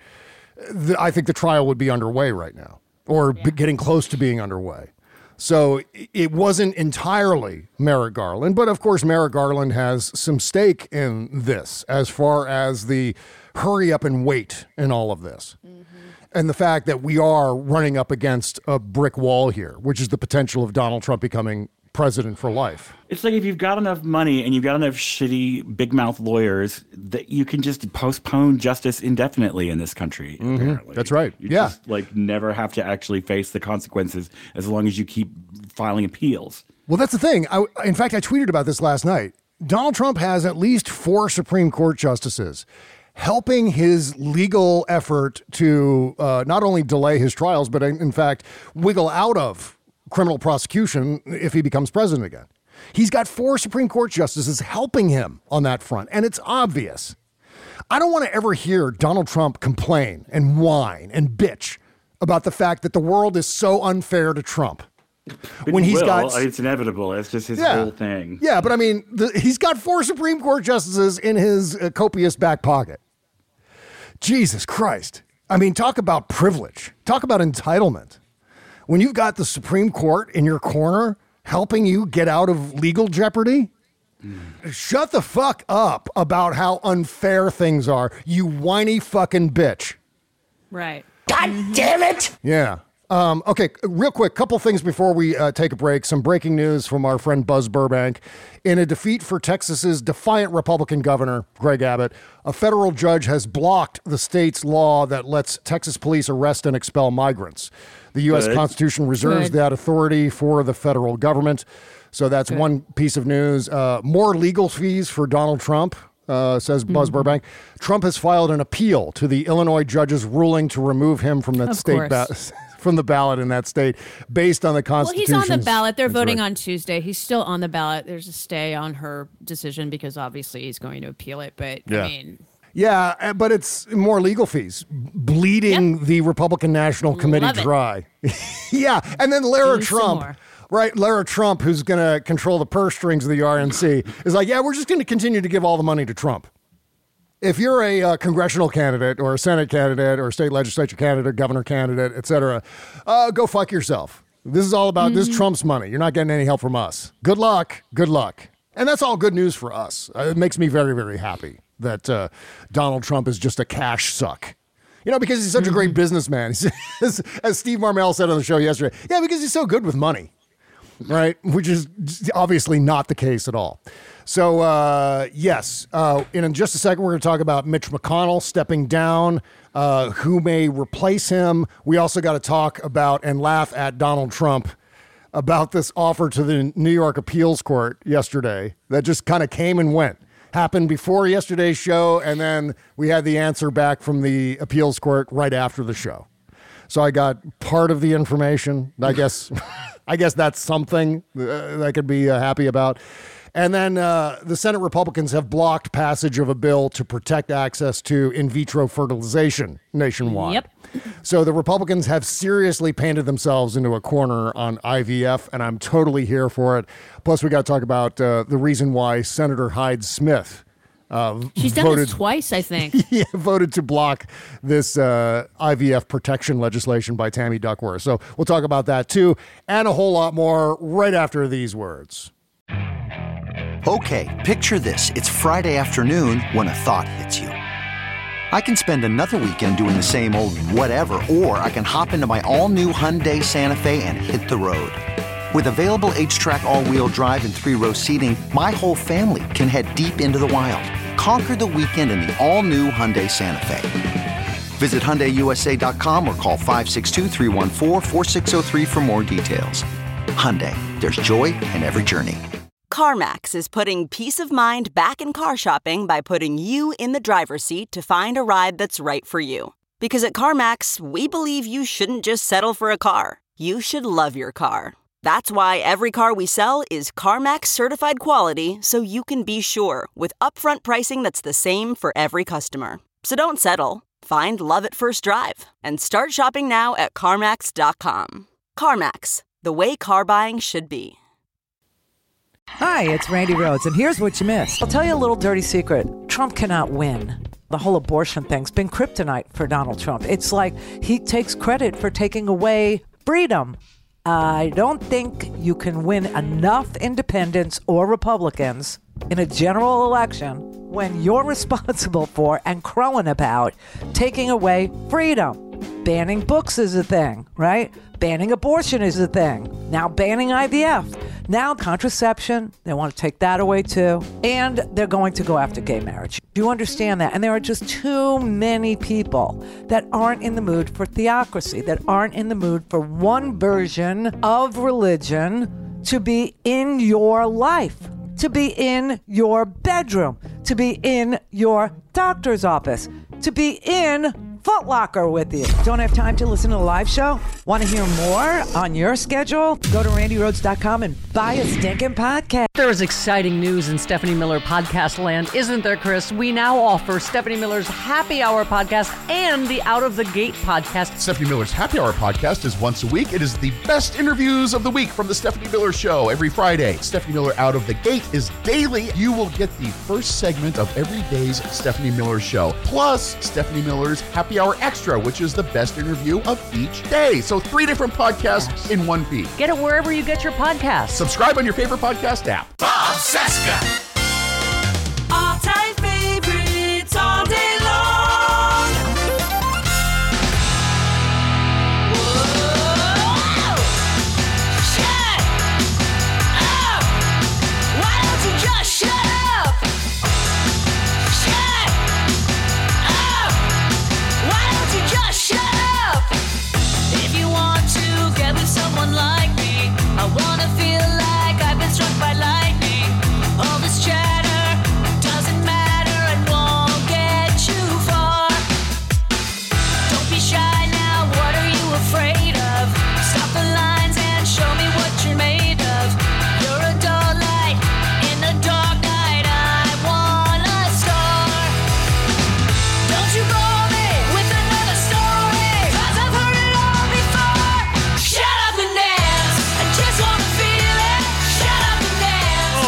I think the trial would be underway right now, or getting close to being underway. So it wasn't entirely Merrick Garland, but of course Merrick Garland has some stake in this as far as the hurry up and wait in all of this. Mm-hmm. And the fact that we are running up against a brick wall here, which is the potential of Donald Trump becoming president for life. It's like if you've got enough money and you've got enough shitty big mouth lawyers that you can just postpone justice indefinitely in this country. Mm-hmm. That's right. You just never have to actually face the consequences as long as you keep filing appeals. Well, that's the thing. In fact, I tweeted about this last night. Donald Trump has at least 4 Supreme Court justices helping his legal effort to not only delay his trials, but in fact, wiggle out of criminal prosecution if he becomes president again. He's got 4 Supreme Court justices helping him on that front, and it's obvious. I don't want to ever hear Donald Trump complain and whine and bitch about the fact that the world is so unfair to Trump. When it's inevitable. It's just his whole thing. Yeah, but I mean, he's got 4 Supreme Court justices in his copious back pocket. Jesus Christ. I mean, talk about privilege. Talk about entitlement. When you've got the Supreme Court in your corner helping you get out of legal jeopardy, shut the fuck up about how unfair things are, you whiny fucking bitch. Right. God damn it! Yeah. Okay, real quick, couple things before we take a break. Some breaking news from our friend Buzz Burbank. In a defeat for Texas's defiant Republican governor, Greg Abbott, a federal judge has blocked the state's law that lets Texas police arrest and expel migrants. The U.S. Constitution reserves that authority for the federal government. So that's one piece of news. More legal fees for Donald Trump. Says Buzz Burbank. Trump has filed an appeal to the Illinois judge's ruling to remove him from that from the ballot in that state based on the Constitution. Well, he's on the ballot. They're voting on Tuesday. He's still on the ballot. There's a stay on her decision because obviously he's going to appeal it. But I mean, yeah, but it's more legal fees, bleeding the Republican National Committee dry. Yeah, and then Lara Trump. Right, Lara Trump, who's going to control the purse strings of the RNC, is like, yeah, we're just going to continue to give all the money to Trump. If you're a congressional candidate or a Senate candidate or a state legislature candidate, governor candidate, et cetera, go fuck yourself. This is all about this Trump's money. You're not getting any help from us. Good luck. Good luck. And that's all good news for us. It makes me very, very happy that Donald Trump is just a cash suck. You know, because he's such a great businessman. As Steve Marmel said on the show yesterday, yeah, because he's so good with money. Right, which is obviously not the case at all. So, yes, in just a second, we're going to talk about Mitch McConnell stepping down, who may replace him. We also got to talk about and laugh at Donald Trump about this offer to the New York Appeals Court yesterday that just kind of came and went. Happened before yesterday's show, and then we had the answer back from the appeals court right after the show. So I got part of the information, I guess. I guess that's something that I could be happy about. And then the Senate Republicans have blocked passage of a bill to protect access to in vitro fertilization nationwide. Yep. So the Republicans have seriously painted themselves into a corner on IVF, and I'm totally here for it. Plus, we got to talk about the reason why Senator Hyde Smith she's done this twice, I think. Yeah, voted to block this IVF protection legislation by Tammy Duckworth. So we'll talk about that, too, and a whole lot more right after these words. Okay, picture this. It's Friday afternoon when a thought hits you. I can spend another weekend doing the same old whatever, or I can hop into my all-new Hyundai Santa Fe and hit the road. With available H-Track all-wheel drive and 3-row seating, my whole family can head deep into the wild. Conquer the weekend in the all-new Hyundai Santa Fe. Visit HyundaiUSA.com or call 562-314-4603 for more details. Hyundai, there's joy in every journey. CarMax is putting peace of mind back in car shopping by putting you in the driver's seat to find a ride that's right for you. Because at CarMax, we believe you shouldn't just settle for a car. You should love your car. That's why every car we sell is CarMax certified quality, so you can be sure with upfront pricing that's the same for every customer. So don't settle. Find love at first drive and start shopping now at CarMax.com. CarMax, the way car buying should be. Hi, it's Randy Rhodes, and here's what you missed. I'll tell you a little dirty secret. Trump cannot win. The whole abortion thing's been kryptonite for Donald Trump. It's like he takes credit for taking away freedom. I don't think you can win enough independents or Republicans in a general election when you're responsible for and crowing about taking away freedom. Banning books is a thing, right? Banning abortion is a thing. Now banning IVF. Now contraception, they want to take that away too. And they're going to go after gay marriage. Do you understand that? And there are just too many people that aren't in the mood for theocracy, that aren't in the mood for one version of religion to be in your life, to be in your bedroom, to be in your doctor's office, to be in Foot Locker with you. Don't have time to listen to the live show? Want to hear more on your schedule? Go to randyrhodes.com and buy a stinking podcast. There is exciting news in Stephanie Miller podcast land, isn't there, Chris? We now offer Stephanie Miller's Happy Hour podcast and the Out of the Gate podcast. Stephanie Miller's Happy Hour podcast is once a week. It is the best interviews of the week from the Stephanie Miller Show every Friday. Stephanie Miller Out of the Gate is daily. You will get the first segment of every day's Stephanie Miller Show, plus Stephanie Miller's Happy Hour Extra, which is the best interview of each day. So 3 different podcasts in one feed. Get it wherever you get your podcasts. Subscribe on your favorite podcast app. Bob Cesca. All-time favorites all day long. Whoa.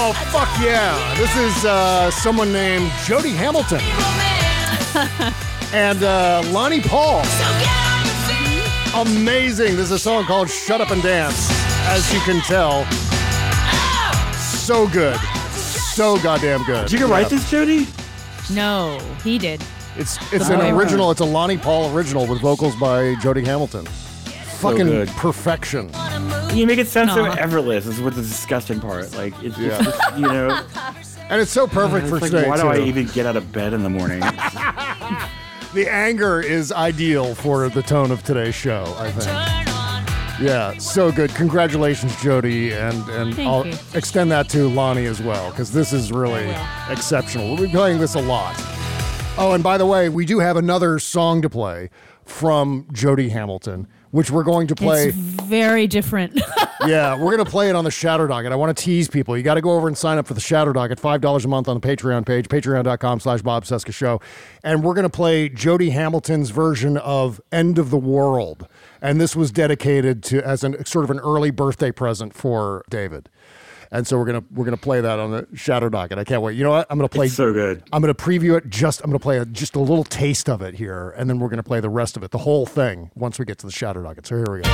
Oh, fuck yeah. This is someone named Jody Hamilton. And Lonnie Paul. Amazing. This is a song called Shut Up and Dance, as you can tell. So good. So goddamn good. Did you write this, Jody? No, he did. It's an original. It's a Lonnie Paul original with vocals by Jody Hamilton. Fucking good. Perfection. You make it sound so effortless is what's the disgusting part. Like, it's just, you know. And it's so perfect for like, today, why do too. I even get out of bed in the morning? The anger is ideal for the tone of today's show, I think. Yeah, so good. Congratulations, Jody, and I'll extend that to Lonnie as well, because this is really exceptional. We'll be playing this a lot. Oh, and by the way, we do have another song to play from Jody Hamilton, which we're going to play. It's very different. Yeah, we're going to play it on the Shadow Docket. I want to tease people. You got to go over and sign up for the Shadow Docket, $5 a month on the Patreon page, patreon.com/Bob Cesca Show. And we're going to play Jody Hamilton's version of End of the World. And this was dedicated to as sort of an early birthday present for David. And so we're gonna play that on the Shadow Docket. I can't wait. You know what? I'm gonna play. It's so good. I'm gonna preview it. I'm gonna play just a little taste of it here, and then we're gonna play the rest of it, the whole thing, once we get to the Shadow Docket. So here we go.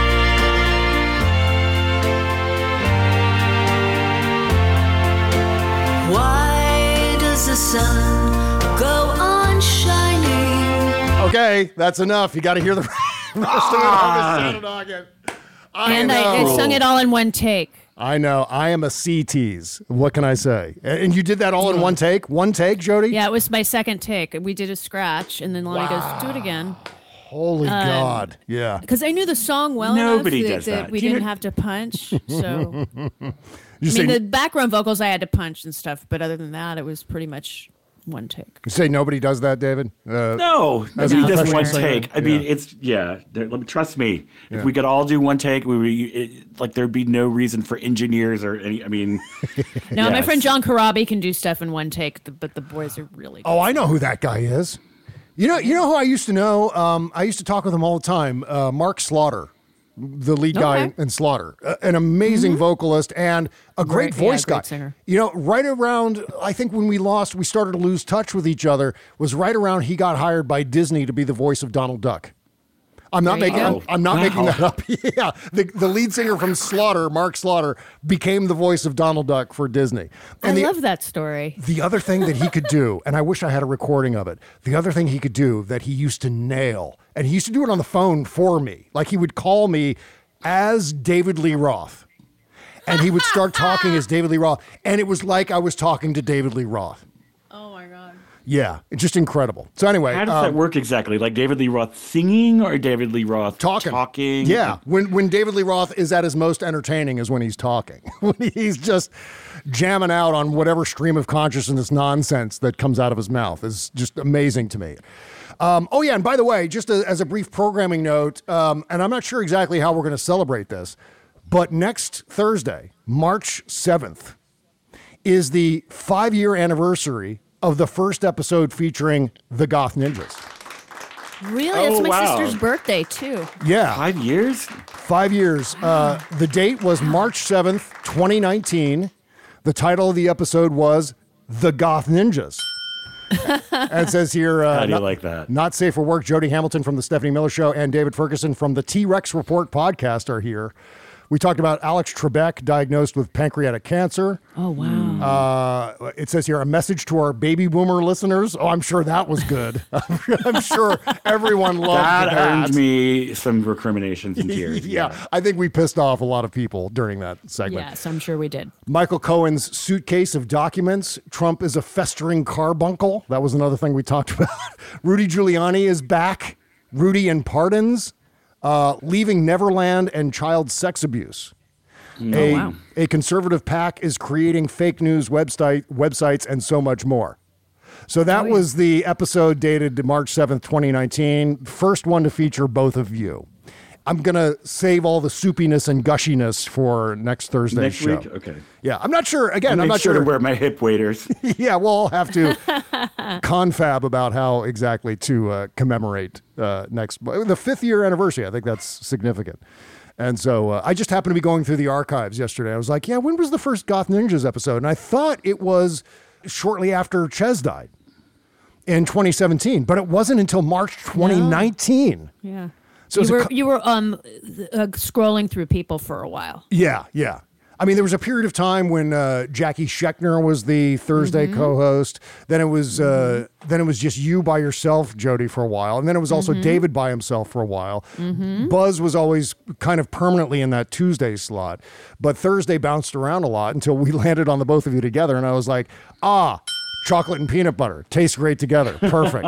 Why does the sun go on shining? Okay, that's enough. You got to hear the rest of it on the Shadow Docket. I sung it all in one take. I know. I am a C-tease. What can I say? And you did that all in one take? One take, Jody? Yeah, it was my second take. We did a scratch, and then Lonnie goes, do it again. Holy God. Yeah. Because I knew the song well Nobody enough does that that. we didn't have to punch. So, You the background vocals I had to punch and stuff, but other than that, it was pretty much one take. You say nobody does that, David? No, as a nobody does professional one singer? take. I mean, trust me. If we could all do one take, there'd be no reason for engineers or any. I mean, No, my friend John Karabi can do stuff in one take, but the boys are really good. Oh, I know who that guy is. You know who I used to know? I used to talk with him all the time. Mark Slaughter, the lead guy in Slaughter, an amazing vocalist and a great voice guy. Great singer. You know, right around, I think when we started to lose touch with each other, was right around he got hired by Disney to be the voice of Donald Duck. I'm not making that up. Yeah, the lead singer from Slaughter, Mark Slaughter, became the voice of Donald Duck for Disney. And I love that story. The other thing that he could do, and I wish I had a recording of it, the other thing he could do that he used to nail, and he used to do it on the phone for me. Like he would call me as David Lee Roth, and he would start talking as David Lee Roth, and it was like I was talking to David Lee Roth. Oh, my God. Yeah, it's just incredible. So anyway. how does that work exactly? Like David Lee Roth singing or David Lee Roth talking? Yeah, when David Lee Roth is at his most entertaining is when he's talking. When he's just jamming out on whatever stream of consciousness nonsense that comes out of his mouth is just amazing to me. Oh, yeah, and by the way, just as a brief programming note, and I'm not sure exactly how we're going to celebrate this, but next Thursday, March 7th, is the 5-year anniversary of the first episode featuring the Goth Ninjas. Really? It's my sister's birthday, too. Yeah. 5 years? 5 years. The date was March 7th, 2019. The title of the episode was The Goth Ninjas. And it says here, how do you like that? Not safe for work. Jody Hamilton from the Stephanie Miller Show and David Ferguson from the T-Rex Report podcast are here. We talked about Alex Trebek, diagnosed with pancreatic cancer. Oh, wow. It says here, a message to our baby boomer listeners. Oh, I'm sure that was good. I'm sure everyone loved that. That earned me some recriminations and tears. Yeah, I think we pissed off a lot of people during that segment. Yes, I'm sure we did. Michael Cohen's suitcase of documents. Trump is a festering carbuncle. That was another thing we talked about. Rudy Giuliani is back. Rudy and pardons. Leaving Neverland and child sex abuse. A conservative PAC is creating fake news websites and so much more. So that was the episode dated March 7th, 2019. First one to feature both of you. I'm going to save all the soupiness and gushiness for next Thursday's show. Next week? Okay. Yeah, I'm not sure. Again, I'm make not sure sure. to wear my hip waders. Yeah, we'll all have to confab about how exactly to commemorate the 5th year anniversary. I think that's significant. And so I just happened to be going through the archives yesterday. I was like, yeah, when was the first Goth Ninjas episode? And I thought it was shortly after Ches died in 2017, but it wasn't until March 2019. No. Yeah. So you were scrolling through people for a while. Yeah. I mean, there was a period of time when Jackie Schechner was the Thursday co-host. Then it was just you by yourself, Jody, for a while, and then it was also David by himself for a while. Buzz was always kind of permanently in that Tuesday slot, but Thursday bounced around a lot until we landed on the both of you together, and I was like, chocolate and peanut butter tastes great together, perfect.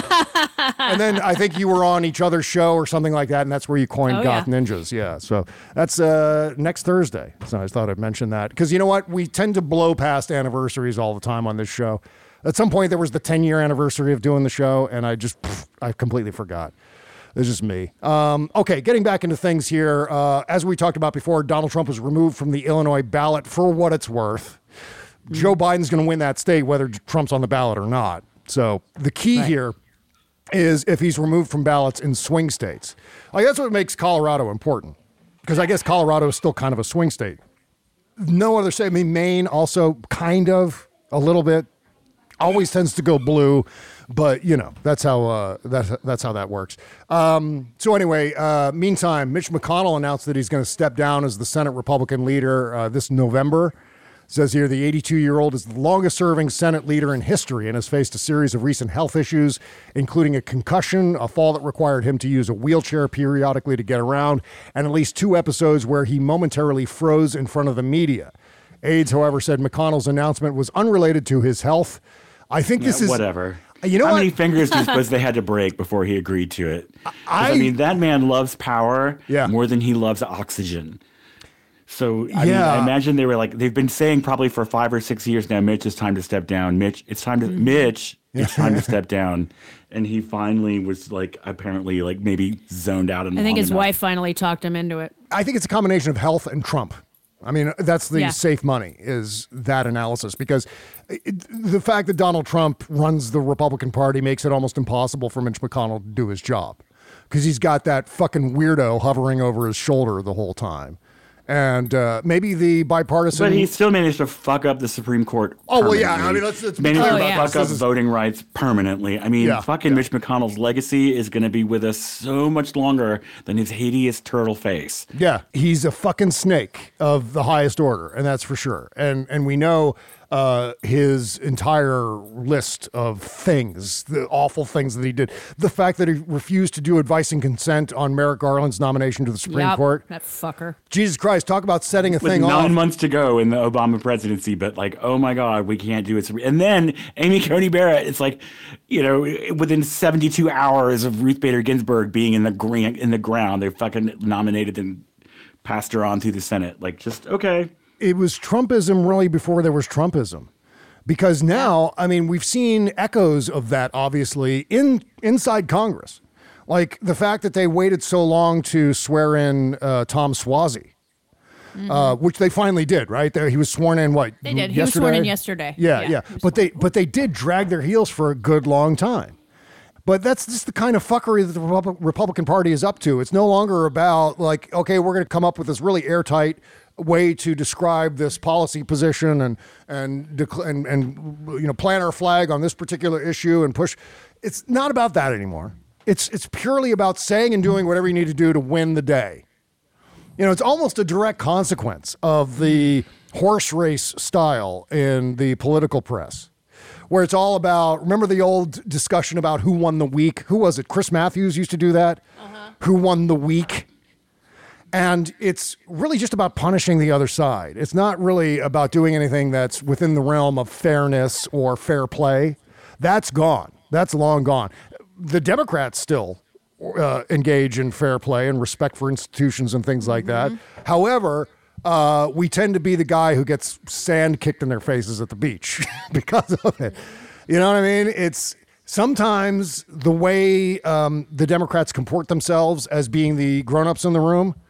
And then I think you were on each other's show or something like that, and that's where you coined Goth Ninjas. Yeah, so that's next Thursday. So I thought I'd mention that. Because you know what? We tend to blow past anniversaries all the time on this show. At some point, there was the 10-year anniversary of doing the show, and I completely forgot. It's just me. Okay, getting back into things here. As we talked about before, Donald Trump was removed from the Illinois ballot for what it's worth. Joe Biden's going to win that state whether Trump's on the ballot or not. So the key here is if he's removed from ballots in swing states. Like, that's what makes Colorado important, because I guess Colorado is still kind of a swing state. No other state. I mean, Maine also kind of a little bit. Always tends to go blue, but you know that's how that works. So anyway, meantime, Mitch McConnell announced that he's going to step down as the Senate Republican leader this November. Says here the 82-year-old is the longest-serving Senate leader in history and has faced a series of recent health issues, including a concussion, a fall that required him to use a wheelchair periodically to get around, and at least 2 episodes where he momentarily froze in front of the media. Aides, however, said McConnell's announcement was unrelated to his health. I think this is... Whatever. You know How many fingers do you suppose they had to break before he agreed to it? I mean, that man loves power more than he loves oxygen. So, I mean, I imagine they were like, they've been saying probably for 5 or 6 years now, Mitch, it's time to step down. Mitch, it's time to step down. And he finally was like, apparently, like maybe zoned out. And I think his wife finally talked him into it. I think it's a combination of health and Trump. I mean, that's the safe money, is that analysis, because the fact that Donald Trump runs the Republican Party makes it almost impossible for Mitch McConnell to do his job, because he's got that fucking weirdo hovering over his shoulder the whole time. And maybe the bipartisan... But he still managed to fuck up the Supreme Court Oh, well, yeah. I mean, let's managed to fuck up voting rights permanently. I mean, fucking Mitch McConnell's legacy is going to be with us so much longer than his hideous turtle face. Yeah, he's a fucking snake of the highest order, and that's for sure. And we know his entire list of things, the awful things that he did. The fact that he refused to do advice and consent on Merrick Garland's nomination to the Supreme Court. That fucker. Jesus Christ, talk about setting a thing off. off. 9 months to go in the Obama presidency, but like, oh my God, we can't do it. And then Amy Coney Barrett, it's like, you know, within 72 hours of Ruth Bader Ginsburg being in the ground, they fucking nominated and passed her on through the Senate. Like, just, okay. It was Trumpism really before there was Trumpism. Because now, I mean, we've seen echoes of that, obviously, inside Congress. Like the fact that they waited so long to swear in Tom Suozzi, which they finally did, right? He was sworn in, what, They did. yesterday? He was sworn in yesterday. Yeah. But they did drag their heels for a good long time. But that's just the kind of fuckery that the Republican Party is up to. It's no longer about, like, okay, we're going to come up with this really airtight way to describe this policy position and you know, plant our flag on this particular issue and push. It's not about that anymore. It's purely about saying and doing whatever you need to do to win the day. You know, it's almost a direct consequence of the horse race style in the political press, where it's all about, remember the old discussion about who won the week? Who was it? Chris Matthews used to do that. Who won the week? And it's really just about punishing the other side. It's not really about doing anything that's within the realm of fairness or fair play. That's gone. That's long gone. The Democrats still engage in fair play and respect for institutions and things like that. However, we tend to be the guy who gets sand kicked in their faces at the beach because of it. You know what I mean? It's sometimes the way the Democrats comport themselves as being the grown-ups in the room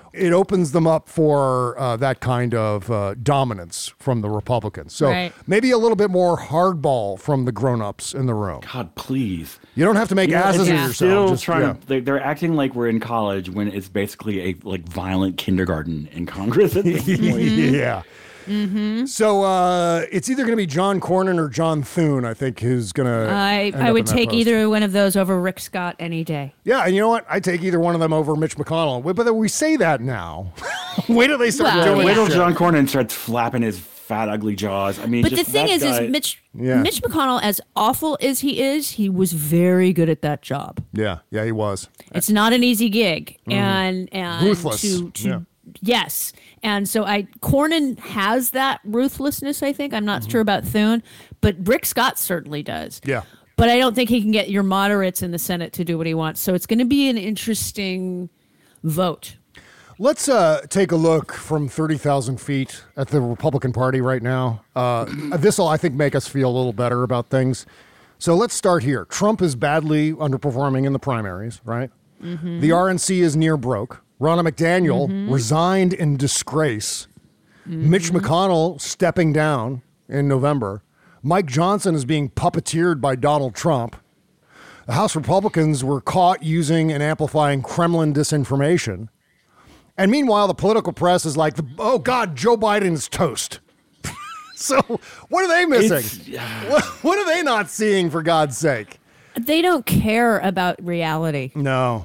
it opens them up for that kind of dominance from the Republicans. So maybe a little bit more hardball from the grown-ups in the room. God, please. You don't have to make asses of yourself. Still trying to, they're acting like we're in college when it's basically a violent kindergarten in Congress at this point. Yeah. Mm-hmm. So it's either going to be John Cornyn or John Thune, I think, who's going to. I would take either one of those over Rick Scott any day. Yeah, and you know what? I'd take either one of them over Mitch McConnell. But we say that now. Wait till they start doing it. Wait till John Cornyn starts flapping his fat, ugly jaws. I mean, but the thing is Mitch McConnell, as awful as he was very good at that job. Yeah, he was. It's not an easy gig, and ruthless. Yes. And so Cornyn has that ruthlessness, I think. I'm not sure about Thune, but Rick Scott certainly does. Yeah. But I don't think he can get your moderates in the Senate to do what he wants. So it's going to be an interesting vote. Let's take a look from 30,000 feet at the Republican Party right now. This will, I think, make us feel a little better about things. So let's start here. Trump is badly underperforming in the primaries, right? Mm-hmm. The RNC is near broke. Ronna McDaniel resigned in disgrace. Mitch McConnell stepping down in November. Mike Johnson is being puppeteered by Donald Trump. The House Republicans were caught using and amplifying Kremlin disinformation. And meanwhile, the political press is like, oh, God, Joe Biden's toast. So what are they missing? What are they not seeing, for God's sake? They don't care about reality. No.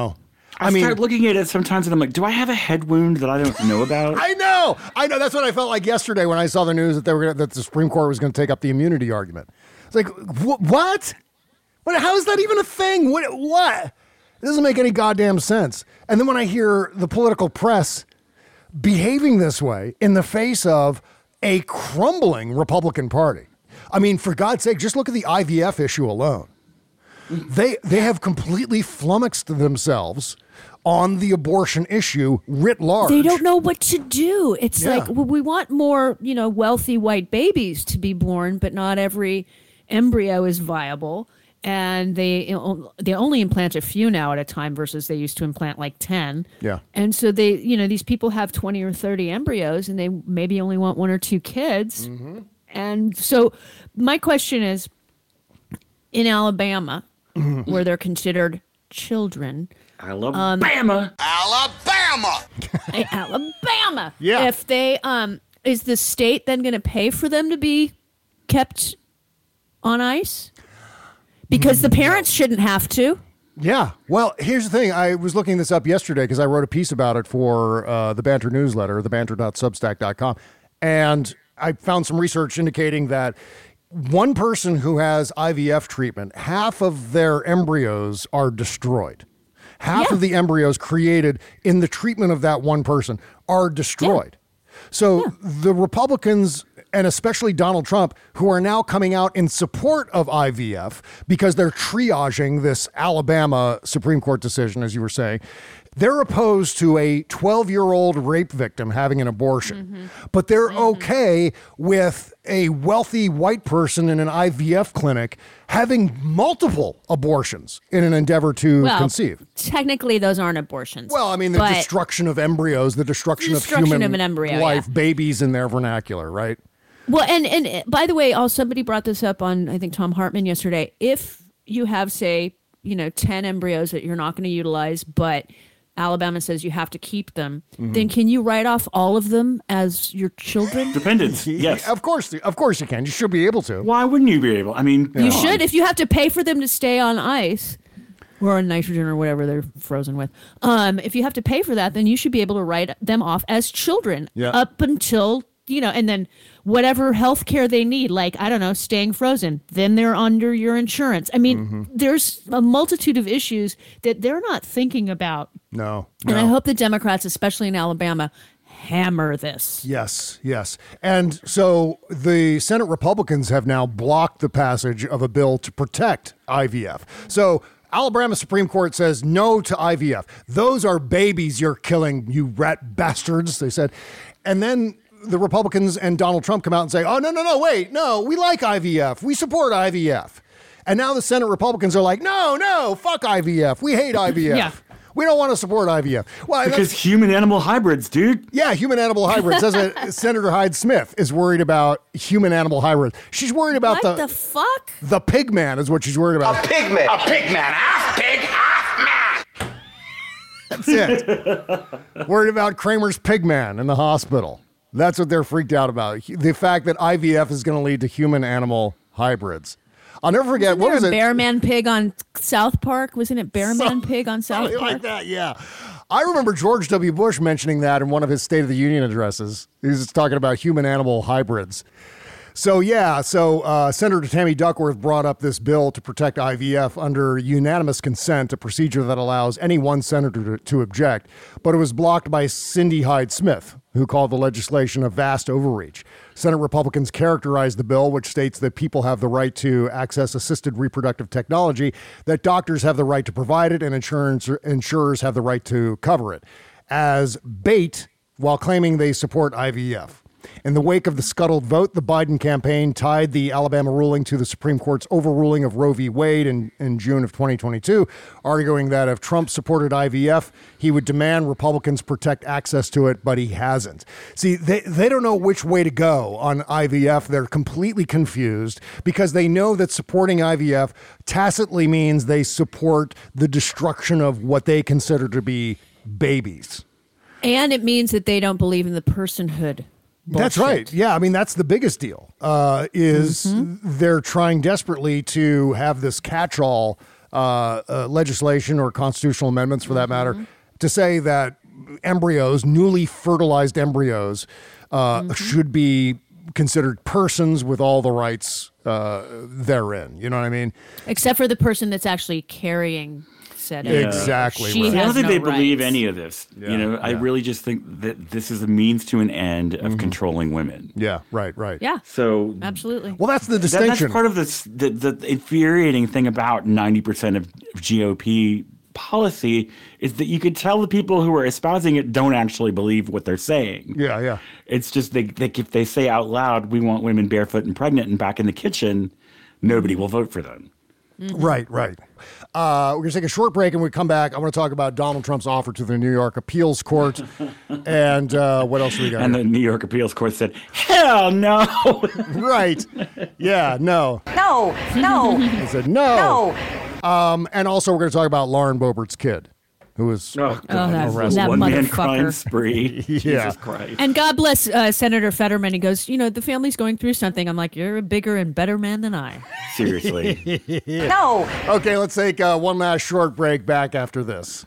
I start looking at it sometimes and I'm like, do I have a head wound that I don't know about? I know. That's what I felt like yesterday when I saw the news that that the Supreme Court was going to take up the immunity argument. It's like, what? How is that even a thing? What? It doesn't make any goddamn sense. And then when I hear the political press behaving this way in the face of a crumbling Republican Party. I mean, for God's sake, just look at the IVF issue alone. They have completely flummoxed themselves on the abortion issue writ large. They don't know what to do. It's like, well, we want more, wealthy white babies to be born, but not every embryo is viable. And they only implant a few now at a time versus they used to implant like 10. Yeah. And so they, these people have 20 or 30 embryos and they maybe only want one or two kids. Mm-hmm. And so my question is, in Alabama, where they're considered children. Alabama. Alabama. Yeah. If they, is the state then going to pay for them to be kept on ice? Because the parents shouldn't have to. Yeah. Well, here's the thing. I was looking this up yesterday because I wrote a piece about it for the Banter newsletter, thebanter.substack.com. And I found some research indicating that one person who has IVF treatment, half of their embryos are destroyed. Half of the embryos created in the treatment of that one person are destroyed. So the Republicans, and especially Donald Trump, who are now coming out in support of IVF because they're triaging this Alabama Supreme Court decision, as you were saying, they're opposed to a 12-year-old rape victim having an abortion, but they're okay with a wealthy white person in an IVF clinic having multiple abortions in an endeavor to conceive. Technically, those aren't abortions. Well, I mean, the destruction of embryos, the destruction of human of an embryo, life, babies in their vernacular, right? Well, and by the way, somebody brought this up on, I think, Tom Hartman yesterday. If you have, say, 10 embryos that you're not going to utilize, but Alabama says you have to keep them, then can you write off all of them as your children? Dependents, yes. Of course you can. You should be able to. Why wouldn't you be able? I mean, you should. If you have to pay for them to stay on ice or on nitrogen or whatever they're frozen with, if you have to pay for that, then you should be able to write them off as children up until, and then whatever health care they need, like, I don't know, staying frozen, then they're under your insurance. I mean, there's a multitude of issues that they're not thinking about. No. And I hope the Democrats, especially in Alabama, hammer this. Yes. And so the Senate Republicans have now blocked the passage of a bill to protect IVF. So Alabama Supreme Court says no to IVF. Those are babies you're killing, you rat bastards, they said. And then the Republicans and Donald Trump come out and say, oh, no, wait, we like IVF. We support IVF. And now the Senate Republicans are like, no, fuck IVF. We hate IVF. We don't want to support IVF. Well, because human-animal hybrids, dude. Yeah, human-animal hybrids. Senator Hyde-Smith is worried about human-animal hybrids. She's worried about what the fuck? The pig man is what she's worried about. A pig man. A pig man. Half pig, half man. That's it. Worried about Kramer's pig man in the hospital. That's what they're freaked out about. The fact that IVF is going to lead to human-animal hybrids. I'll never forget. What was it? Bear Man Pig on South Park? Wasn't it Bear Man Pig on South Park? Like that, yeah. I remember George W. Bush mentioning that in one of his State of the Union addresses. He was talking about human-animal hybrids. So Senator Tammy Duckworth brought up this bill to protect IVF under unanimous consent, a procedure that allows any one senator to object. But it was blocked by Cindy Hyde-Smith, who called the legislation a vast overreach. Senate Republicans characterized the bill, which states that people have the right to access assisted reproductive technology, that doctors have the right to provide it, and insurers have the right to cover it, as bait while claiming they support IVF. In the wake of the scuttled vote, the Biden campaign tied the Alabama ruling to the Supreme Court's overruling of Roe v. Wade in June of 2022, arguing that if Trump supported IVF, he would demand Republicans protect access to it, but he hasn't. See, they don't know which way to go on IVF. They're completely confused because they know that supporting IVF tacitly means they support the destruction of what they consider to be babies. And it means that they don't believe in the personhood. Bullshit. That's right. Yeah, I mean, that's the biggest deal, they're trying desperately to have this catch-all legislation or constitutional amendments, for that matter, to say that embryos, newly fertilized embryos, should be considered persons with all the rights therein. You know what I mean? Except for the person that's actually carrying said embryo. Exactly. She Right. I don't has think no they believe rights. any of this. I really just think that this is a means to an end of controlling women. Yeah, right. Yeah. So absolutely. Well, that's the distinction. That's part of this. The infuriating thing about 90% of GOP policy is that you could tell the people who are espousing it don't actually believe what they're saying. Yeah. It's just if they say out loud, "We want women barefoot and pregnant and back in the kitchen," nobody will vote for them. Right. We're going to take a short break, and when we come back, I want to talk about Donald Trump's offer to the New York Appeals Court. And what else do we got? And the New York Appeals Court said, "Hell no." Right. Yeah, no. No. They said no. And also, we're going to talk about Lauren Boebert's kid, who was that arrested. One-man motherfucker. crime spree. Yeah. Jesus Christ. And God bless Senator Fetterman. He goes, the family's going through something. I'm like, you're a bigger and better man than I. Seriously. No. Okay, let's take one last short break. Back after this.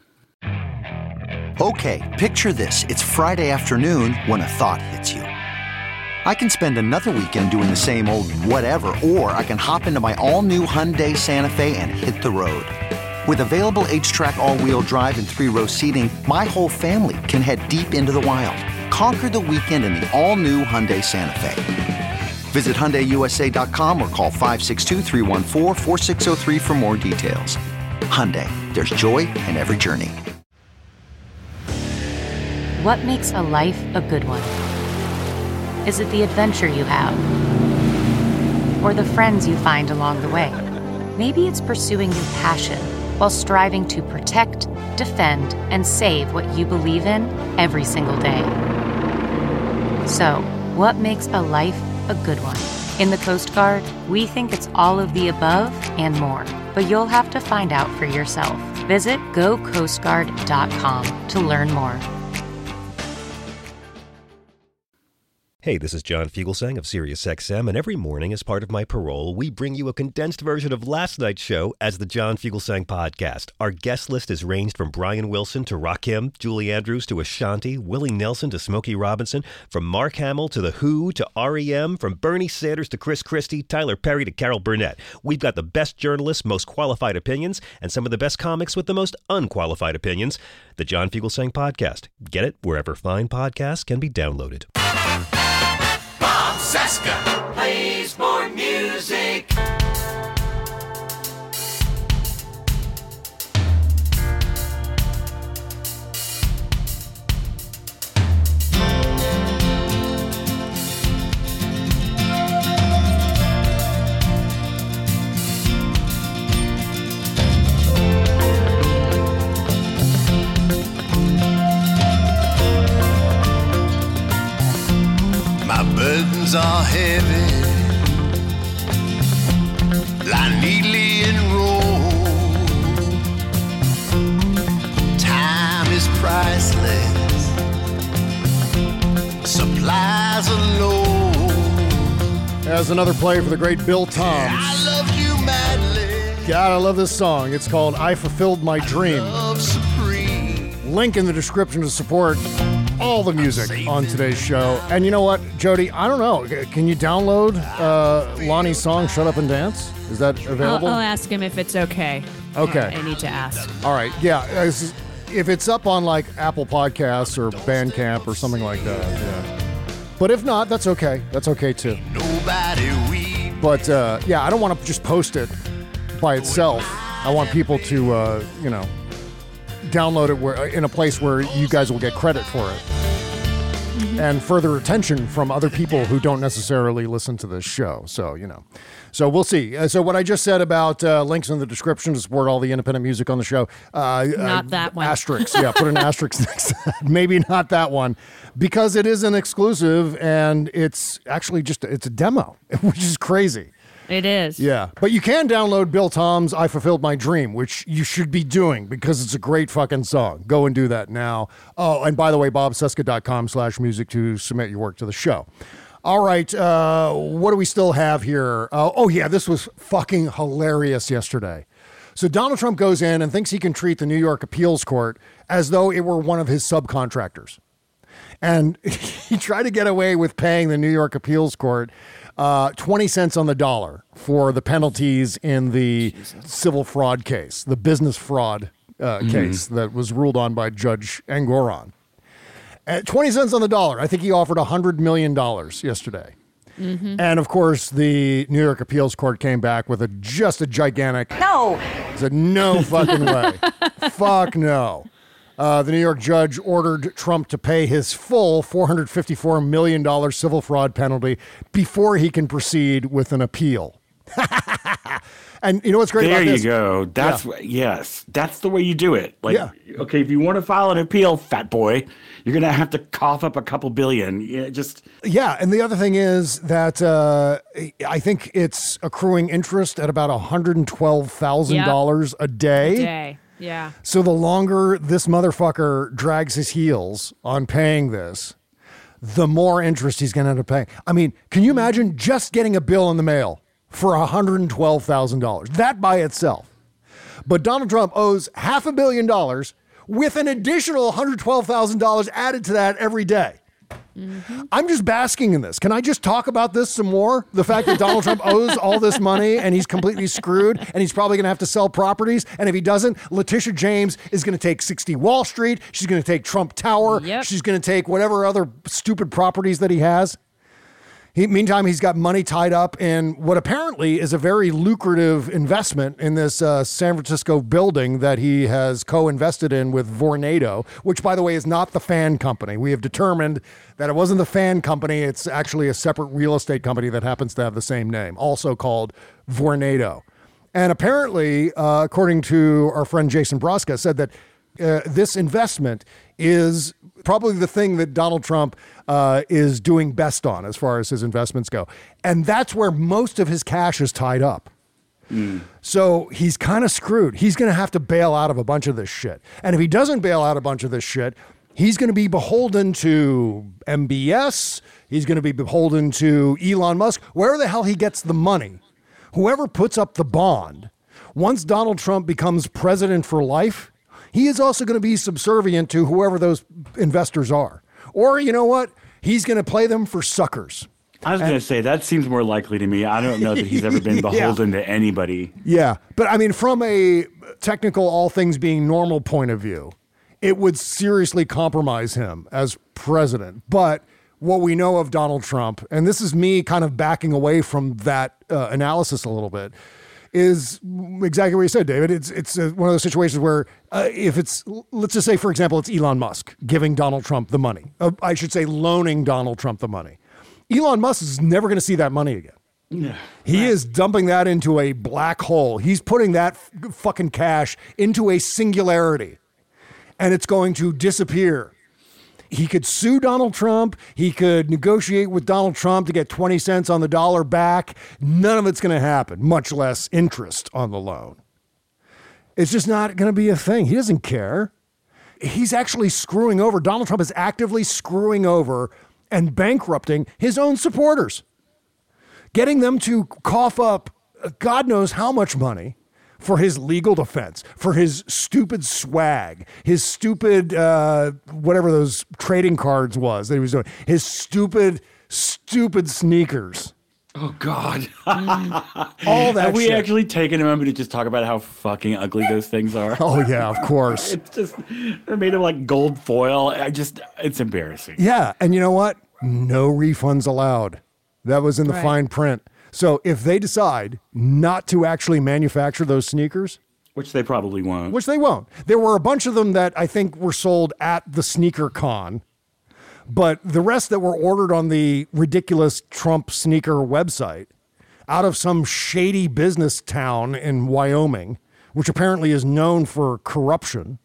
Okay, picture this. It's Friday afternoon when a thought hits you. I can spend another weekend doing the same old whatever, or I can hop into my all-new Hyundai Santa Fe and hit the road. With available H-Track all-wheel drive and 3-row seating, my whole family can head deep into the wild. Conquer the weekend in the all-new Hyundai Santa Fe. Visit HyundaiUSA.com or call 562-314-4603 for more details. Hyundai, there's joy in every journey. What makes a life a good one? Is it the adventure you have? Or the friends you find along the way? Maybe it's pursuing your passion while striving to protect, defend, and save what you believe in every single day. So, what makes a life a good one? In the Coast Guard, we think it's all of the above and more, but you'll have to find out for yourself. Visit GoCoastGuard.com to learn more. Hey, this is John Fugelsang of SiriusXM, and every morning as part of my parole, we bring you a condensed version of last night's show as the John Fugelsang Podcast. Our guest list has ranged from Brian Wilson to Rakim, Julie Andrews to Ashanti, Willie Nelson to Smokey Robinson, from Mark Hamill to The Who to R.E.M., from Bernie Sanders to Chris Christie, Tyler Perry to Carol Burnett. We've got the best journalists, most qualified opinions, and some of the best comics with the most unqualified opinions. The John Fugelsang Podcast. Get it wherever fine podcasts can be downloaded. Bob Cesca plays more music. burdens are heavy, lie neatly enrolled. Time is priceless, supplies are low. As another play for the great Bill Toms. I love you madly. God, I love this song. It's called I Fulfilled My Dream. Love supreme. Link in the description to support all the music on today's show. And you know what, Jody? I don't know. Can you download Lonnie's song, Shut Up and Dance? Is that available? I'll ask him if it's okay. Okay. I need to ask. All right. Yeah. If it's up on like Apple Podcasts or Bandcamp or something like that. Yeah. But if not, that's okay. That's okay too. But yeah, I don't want to just post it by itself. I want people to, download it in a place where you guys will get credit for it. Mm-hmm. And further attention from other people who don't necessarily listen to this show. So, So we'll see. So what I just said about links in the description to support all the independent music on the show. Not that one. Asterisk. Yeah, put an asterisk next to that. Maybe not that one. Because it is an exclusive and it's actually it's a demo, which is crazy. It is. Yeah. But you can download Bill Tom's I Fulfilled My Dream, which you should be doing because it's a great fucking song. Go and do that now. Oh, and by the way, bobcesca.com/music to submit your work to the show. All right. What do we still have here? Oh, yeah. This was fucking hilarious yesterday. So Donald Trump goes in and thinks he can treat the New York Appeals Court as though it were one of his subcontractors. And he tried to get away with paying the New York Appeals Court 20 cents on the dollar for the penalties in the civil fraud case, the business fraud case that was ruled on by Judge Engoron. At 20 cents on the dollar, I think he offered $100 million yesterday. Mm-hmm. And of course, the New York Appeals Court came back with just a gigantic no. Said no fucking way. Fuck no. The New York judge ordered Trump to pay his full $454 million civil fraud penalty before he can proceed with an appeal. And you know what's great about this? There you go. Yes, that's the way you do it. Okay, if you want to file an appeal, fat boy, you're going to have to cough up a couple billion. Yeah, and the other thing is that I think it's accruing interest at about $112,000 a day. Yeah. So the longer this motherfucker drags his heels on paying this, the more interest he's going to end up paying. I mean, can you imagine just getting a bill in the mail for $112,000? That by itself. But Donald Trump owes $500 million with an additional $112,000 added to that every day. Mm-hmm. I'm just basking in this. Can I just talk about this some more? The fact that Donald Trump owes all this money and he's completely screwed and he's probably going to have to sell properties. And if he doesn't, Letitia James is going to take 60 Wall Street. She's going to take Trump Tower. Yep. She's going to take whatever other stupid properties that he has. Meantime, he's got money tied up in what apparently is a very lucrative investment in this San Francisco building that he has co-invested in with Vornado, which, by the way, is not the fan company. We have determined that it wasn't the fan company. It's actually a separate real estate company that happens to have the same name, also called Vornado. And apparently, according to our friend Jason Broska, said that this investment is probably the thing that Donald Trump is doing best on as far as his investments go. And that's where most of his cash is tied up. So he's kind of screwed. He's going to have to bail out of a bunch of this shit. And if he doesn't bail out a bunch of this shit, he's going to be beholden to MBS. He's going to be beholden to Elon Musk, where the hell he gets the money. Whoever puts up the bond, once Donald Trump becomes president for life, he is also going to be subservient to whoever those investors are. Or, you know what? He's going to play them for suckers. I was going to say, that seems more likely to me. I don't know that he's ever been beholden to anybody. Yeah. But I mean, from a technical, all things being normal point of view, it would seriously compromise him as president. But what we know of Donald Trump, and this is me kind of backing away from that analysis a little bit, is exactly what you said, David. It's one of those situations where if it's, let's just say, for example, it's Elon Musk giving Donald Trump the money. I should say loaning Donald Trump the money. Elon Musk is never going to see that money again. Yeah, he is dumping that into a black hole. He's putting that fucking cash into a singularity, and it's going to disappear he could sue Donald Trump. He could negotiate with Donald Trump to get 20 cents on the dollar back. None of it's going to happen, much less interest on the loan. It's just not going to be a thing. He doesn't care. He's actually screwing over. Donald Trump is actively screwing over and bankrupting his own supporters, getting them to cough up God knows how much money for his legal defense, for his stupid swag, his stupid, whatever those trading cards was that he was doing, his stupid sneakers. Oh, God. All that Have we shit. actually taken a moment to just talk about how fucking ugly those things are? Oh, yeah, of course. It's just, they're made of like gold foil. It's embarrassing. Yeah, and you know what? No refunds allowed. That was in the fine print. So if they decide not to actually manufacture those sneakers, which they probably won't. Which they won't. There were a bunch of them that I think were sold at the Sneaker Con, but the rest that were ordered on the ridiculous Trump sneaker website out of some shady business town in Wyoming, which apparently is known for corruption.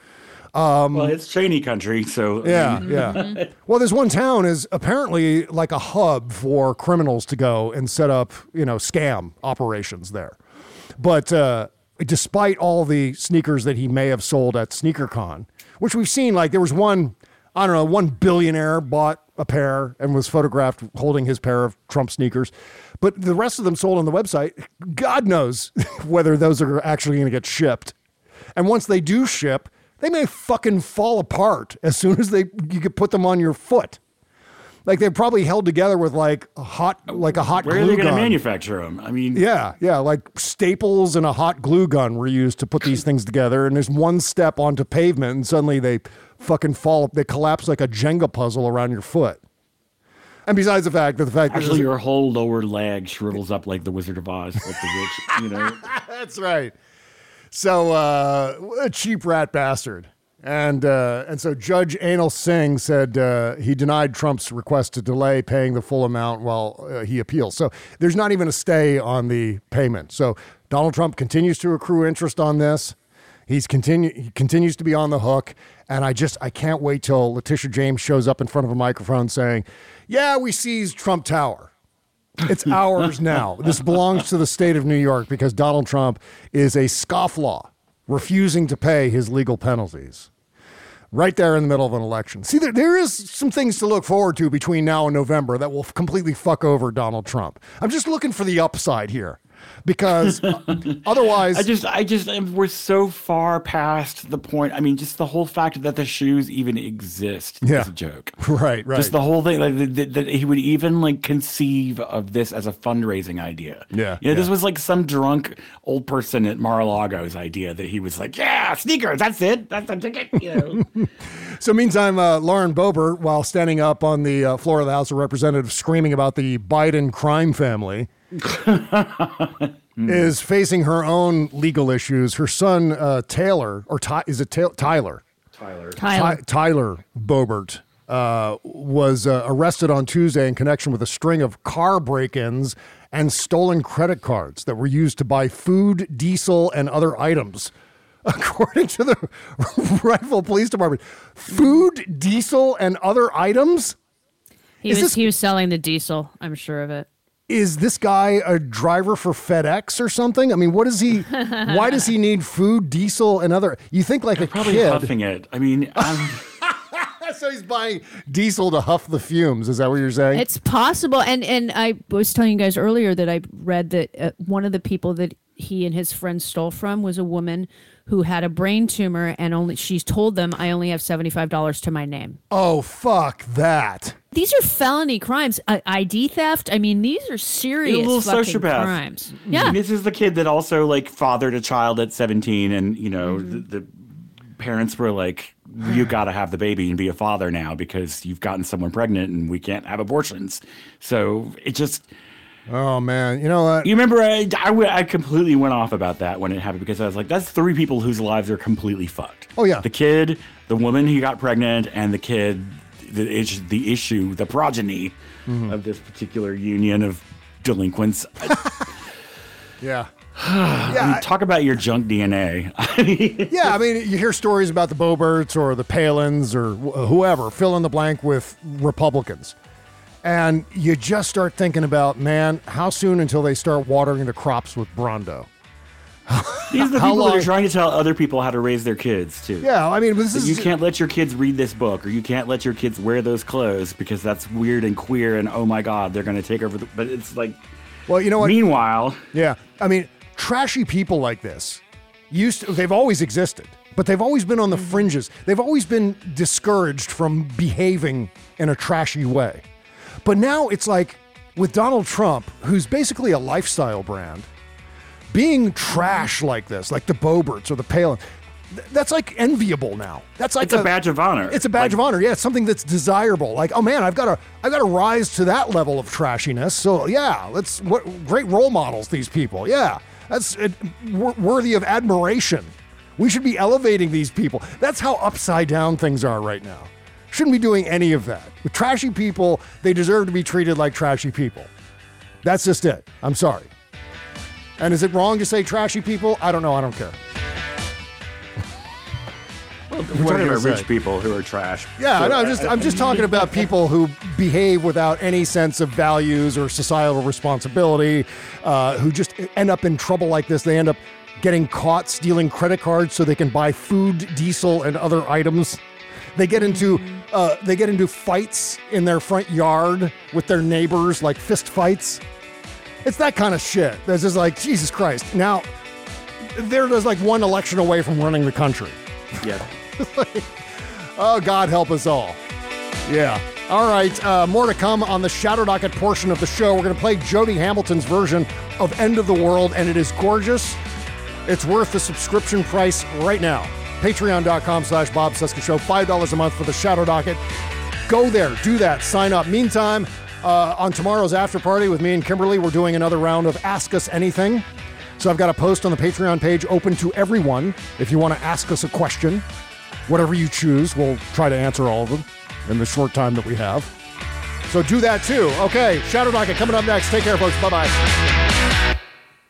Well, it's Cheney country, so... Yeah. Well, this one town is apparently like a hub for criminals to go and set up, scam operations there. But despite all the sneakers that he may have sold at SneakerCon, which we've seen, like there was one billionaire bought a pair and was photographed holding his pair of Trump sneakers. But the rest of them sold on the website. God knows whether those are actually going to get shipped. And once they do ship, they may fucking fall apart as soon as you could put them on your foot. Like they're probably held together with like a hot glue gun. Where are they going to manufacture them? I mean, yeah, like staples and a hot glue gun were used to put these things together. And there's one step onto pavement, and suddenly they fucking fall. They collapse like a Jenga puzzle around your foot. And besides the fact that actually your whole lower leg shrivels up like the Wizard of Oz, like the witch. That's right. So a cheap rat bastard. And so Judge Anil Singh said he denied Trump's request to delay paying the full amount while he appeals. So there's not even a stay on the payment. So Donald Trump continues to accrue interest on this. He continues to be on the hook. And I can't wait till Letitia James shows up in front of a microphone saying, yeah, we seized Trump Tower. It's ours now. This belongs to the state of New York because Donald Trump is a scofflaw, refusing to pay his legal penalties. Right there in the middle of an election. See, there is some things to look forward to between now and November that will completely fuck over Donald Trump. I'm just looking for the upside here. Because otherwise... we're so far past the point. I mean, just the whole fact that the shoes even exist is a joke. Right. Just the whole thing, like, that he would even like conceive of this as a fundraising idea. Yeah. This was like some drunk old person at Mar-a-Lago's idea that he was like, yeah, sneakers, that's it. That's the ticket, So meantime, Lauren Boebert, while standing up on the floor of the House of Representatives screaming about the Biden crime family... is facing her own legal issues. Her son, Taylor, or is it Tyler? Tyler Boebert was arrested on Tuesday in connection with a string of car break-ins and stolen credit cards that were used to buy food, diesel, and other items. According to the Rifle Police Department, food, diesel, and other items? He was selling the diesel, I'm sure of it. Is this guy a driver for FedEx or something? I mean, what is he? Why does he need food, diesel, and other? You think like probably kid huffing it. I mean, so he's buying diesel to huff the fumes. Is that what you're saying? It's possible. And I was telling you guys earlier that I read that one of the people that he and his friends stole from was a woman who had a brain tumor, and she's told them, I only have $75 to my name. Oh, fuck that. These are felony crimes. ID theft. I mean, these are serious fucking crimes. Yeah. And this is the kid that also like fathered a child at 17, and the parents were like, you got to have the baby and be a father now because you've gotten someone pregnant and we can't have abortions. So it just... Oh, man. You know what? You remember I completely went off about that when it happened because I was like, that's 3 people whose lives are completely fucked. Oh, yeah. The kid, the woman who got pregnant, and the kid, the progeny of this particular union of delinquents. Yeah. I mean, talk about your junk DNA. Yeah, I mean, you hear stories about the Boeberts or the Palins or whoever, fill in the blank with Republicans. And you just start thinking about, man, how soon until they start watering the crops with Brawndo? These are the people that are trying to tell other people how to raise their kids, too. Yeah, I mean, you can't let your kids read this book, or you can't let your kids wear those clothes because that's weird and queer, and oh my God, they're going to take over. But it's like, well, you know what? Meanwhile, yeah, I mean, trashy people like this they've always existed, but they've always been on the fringes. They've always been discouraged from behaving in a trashy way. But now it's like with Donald Trump, who's basically a lifestyle brand, being trash like this, like the Boeberts or the Palin, that's like enviable now. That's like it's a badge of honor. It's a badge of honor. Yeah, it's something that's desirable. Like, oh man, I've got to rise to that level of trashiness. So yeah, what great role models these people. Yeah, that's worthy of admiration. We should be elevating these people. That's how upside down things are right now. Shouldn't be doing any of that. With trashy people, they deserve to be treated like trashy people. That's just it. I'm sorry. And is it wrong to say trashy people? I don't know. I don't care. Well, we're talking about rich people who are trash. Yeah, so, no, I'm just talking about people who behave without any sense of values or societal responsibility, who just end up in trouble like this. They end up getting caught stealing credit cards so they can buy food, diesel, and other items. They get into fights in their front yard with their neighbors, like fist fights. It's that kind of shit. That's just like, Jesus Christ. Now, they're just like one election away from running the country. Yeah. Oh, God help us all. Yeah. All right. More to come on the Shadow Docket portion of the show. We're going to play Jody Hamilton's version of End of the World, and it is gorgeous. It's worth the subscription price right now. Patreon.com/Bob Cesca Show. $5 a month for the Shadow Docket. Go there. Do that. Sign up. Meantime, on tomorrow's after party with me and Kimberly, we're doing another round of Ask Us Anything. So I've got a post on the Patreon page open to everyone. If you want to ask us a question, whatever you choose, we'll try to answer all of them in the short time that we have. So do that too. Okay, Shadow Docket coming up next. Take care, folks. Bye-bye.